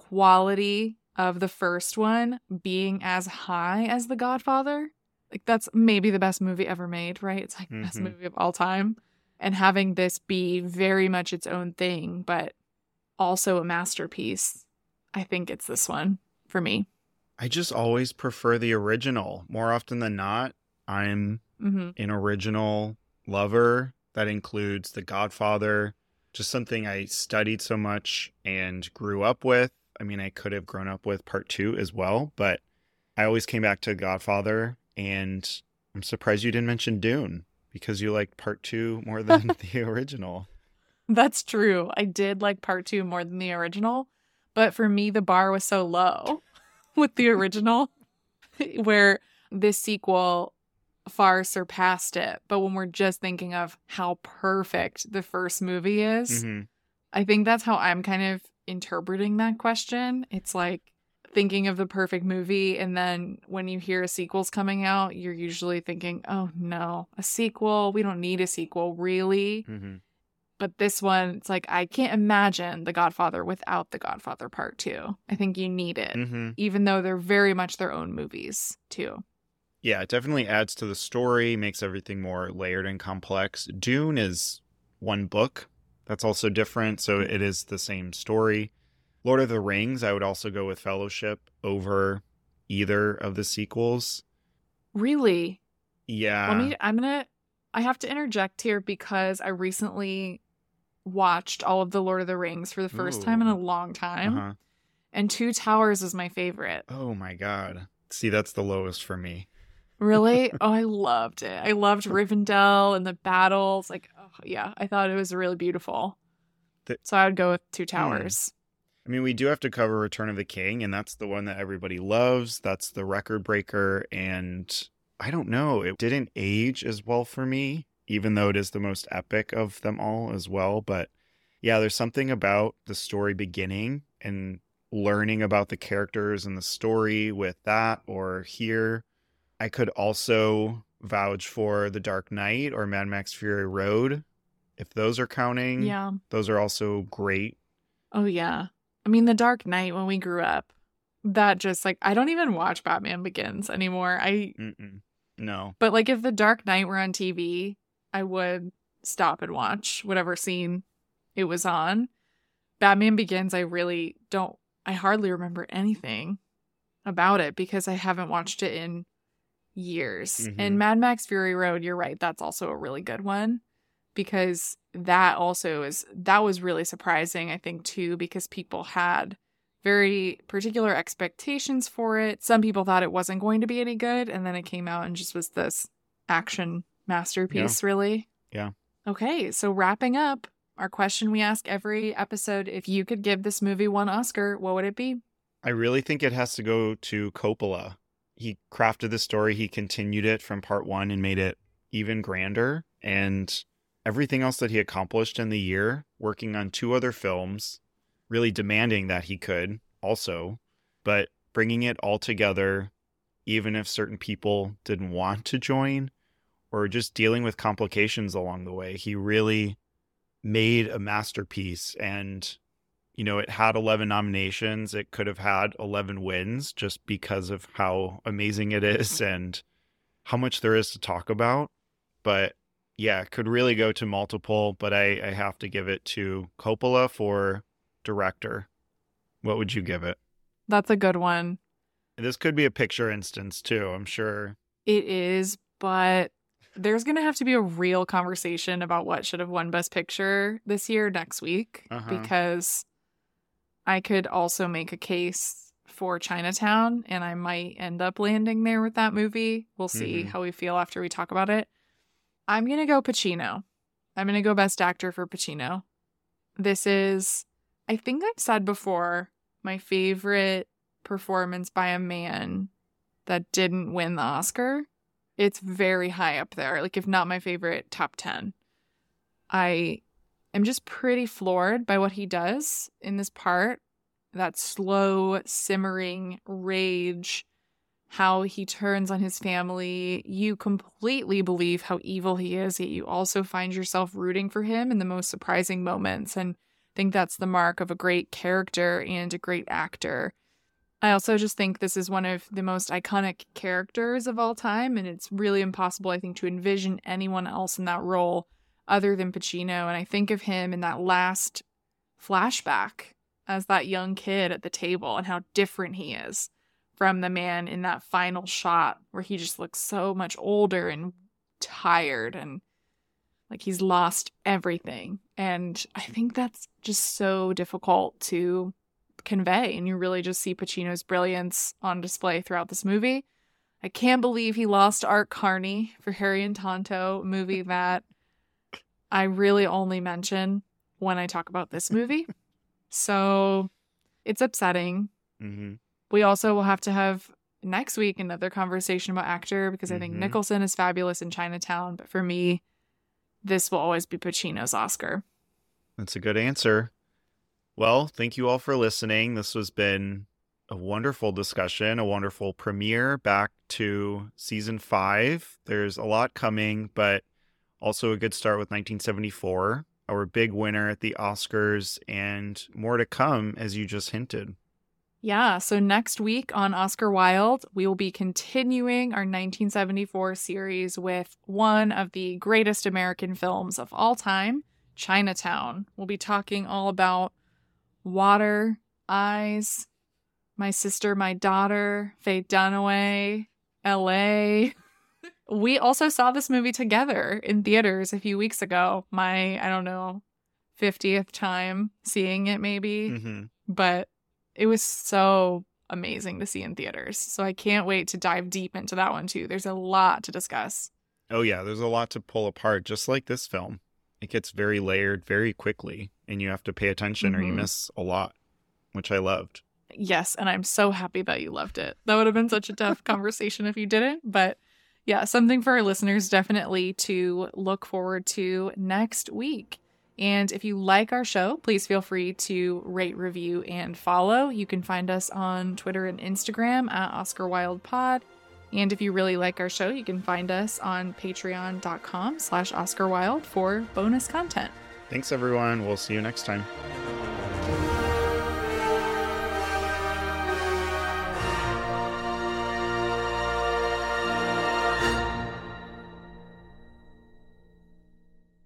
quality of the first one being as high as The Godfather, like that's maybe the best movie ever made, right? It's like the mm-hmm. best movie of all time. And having this be very much its own thing, but also a masterpiece, I think it's this one for me. I just always prefer the original. More often than not, I'm mm-hmm. an original lover. That includes The Godfather, just something I studied so much and grew up with. I mean, I could have grown up with Part two as well, but I always came back to Godfather, and I'm surprised you didn't mention Dune because you liked Part two more than the original. That's true. I did like Part two more than the original, but for me, the bar was so low with the original where this sequel far surpassed it. But when we're just thinking of how perfect the first movie is, mm-hmm. I think that's how I'm kind of interpreting that question. It's like thinking of the perfect movie, and then when you hear a sequel's coming out, you're usually thinking, oh no, a sequel? We don't need a sequel, really? Mm-hmm. But this one, it's like, I can't imagine The Godfather without The Godfather Part two. I think you need it, mm-hmm. even though they're very much their own movies, too. Yeah, it definitely adds to the story, makes everything more layered and complex. Dune is one book. That's also different, so it is the same story. Lord of the Rings, I would also go with Fellowship over either of the sequels. Really? Yeah. Let me, I'm going to, I have to interject here because I recently watched all of the Lord of the Rings for the first Ooh. time in a long time. Uh-huh. And Two Towers is my favorite. Oh my God. See, that's the lowest for me. Really? Oh, I loved it. I loved Rivendell and the battles. Like, oh, yeah, I thought it was really beautiful. The- so I would go with Two Towers. I mean, we do have to cover Return of the King, and that's the one that everybody loves. That's the record breaker. And I don't know, it didn't age as well for me, even though it is the most epic of them all as well. But yeah, there's something about the story beginning and learning about the characters and the story with that or here. I could also vouch for The Dark Knight or Mad Max Fury Road. If those are counting, Yeah. those are also great. Oh, yeah. I mean, The Dark Knight, when we grew up, that just like, I don't even watch Batman Begins anymore. I, Mm-mm. No. but like if The Dark Knight were on T V, I would stop and watch whatever scene it was on. Batman Begins, I really don't, I hardly remember anything about it because I haven't watched it in years. Mhm. And Mad Max Fury Road, you're right, that's also a really good one because that also is, that was really surprising, I think, too, because people had very particular expectations for it. Some people thought it wasn't going to be any good, and then it came out and just was this action masterpiece, really. Yeah. Okay, so wrapping up, our question we ask every episode, if you could give this movie one Oscar, what would it be? I really think it has to go to Coppola. He crafted the story, he continued it from part one and made it even grander. And everything else that he accomplished in the year, working on two other films, really demanding that he could also, but bringing it all together, even if certain people didn't want to join or just dealing with complications along the way. He really made a masterpiece, and you know, it had eleven nominations. It could have had eleven wins just because of how amazing it is and how much there is to talk about. But yeah, it could really go to multiple, but I, I have to give it to Coppola for director. What would you give it? That's a good one. This could be a picture instance too, I'm sure. It is, but there's going to have to be a real conversation about what should have won Best Picture this year next week, Uh-huh. because I could also make a case for Chinatown, and I might end up landing there with that movie. We'll see Mhm. how we feel after we talk about it. I'm going to go Pacino. I'm going to go Best Actor for Pacino. This is, I think I've said before, my favorite performance by a man that didn't win the Oscar. It's very high up there, like if not my favorite, top ten. I am just pretty floored by what he does in this part. That slow, simmering rage, how he turns on his family. You completely believe how evil he is, yet you also find yourself rooting for him in the most surprising moments. And I think that's the mark of a great character and a great actor. I also just think this is one of the most iconic characters of all time, and it's really impossible, I think, to envision anyone else in that role other than Pacino. And I think of him in that last flashback as that young kid at the table and how different he is from the man in that final shot where he just looks so much older and tired and like he's lost everything. And I think that's just so difficult to convey, and you really just see Pacino's brilliance on display throughout this movie. I can't believe he lost Art Carney for Harry and Tonto, a movie that I really only mention when I talk about this movie. So it's upsetting. Mm-hmm. We also will have to have next week another conversation about actor, because I think Mhm. Nicholson is fabulous in Chinatown, but for me, this will always be Pacino's Oscar. That's a good answer. Well, thank you all for listening. This has been a wonderful discussion, a wonderful premiere back to season five. There's a lot coming, but also a good start with nineteen seventy-four, our big winner at the Oscars, and more to come, as you just hinted. Yeah, so next week on Oscar Wilde, we will be continuing our nineteen seventy-four series with one of the greatest American films of all time, Chinatown. We'll be talking all about water, eyes, My Sister, My Daughter, Faye Dunaway, L A. We also saw this movie together in theaters a few weeks ago. My, I don't know, fiftieth time seeing it maybe, Mm-hmm. but it was so amazing to see in theaters. So I can't wait to dive deep into that one too. There's a lot to discuss. Oh yeah, there's a lot to pull apart, just like this film. It gets very layered very quickly, and you have to pay attention or you Mhm. miss a lot, which I loved. Yes, and I'm so happy that you loved it. That would have been such a tough conversation if you didn't, but yeah, something for our listeners definitely to look forward to next week. And if you like our show, please feel free to rate, review, and follow. You can find us on Twitter and Instagram at Oscar Wilde Pod. And if you really like our show, you can find us on patreon.com slash Oscar Wilde for bonus content. Thanks, everyone. We'll see you next time.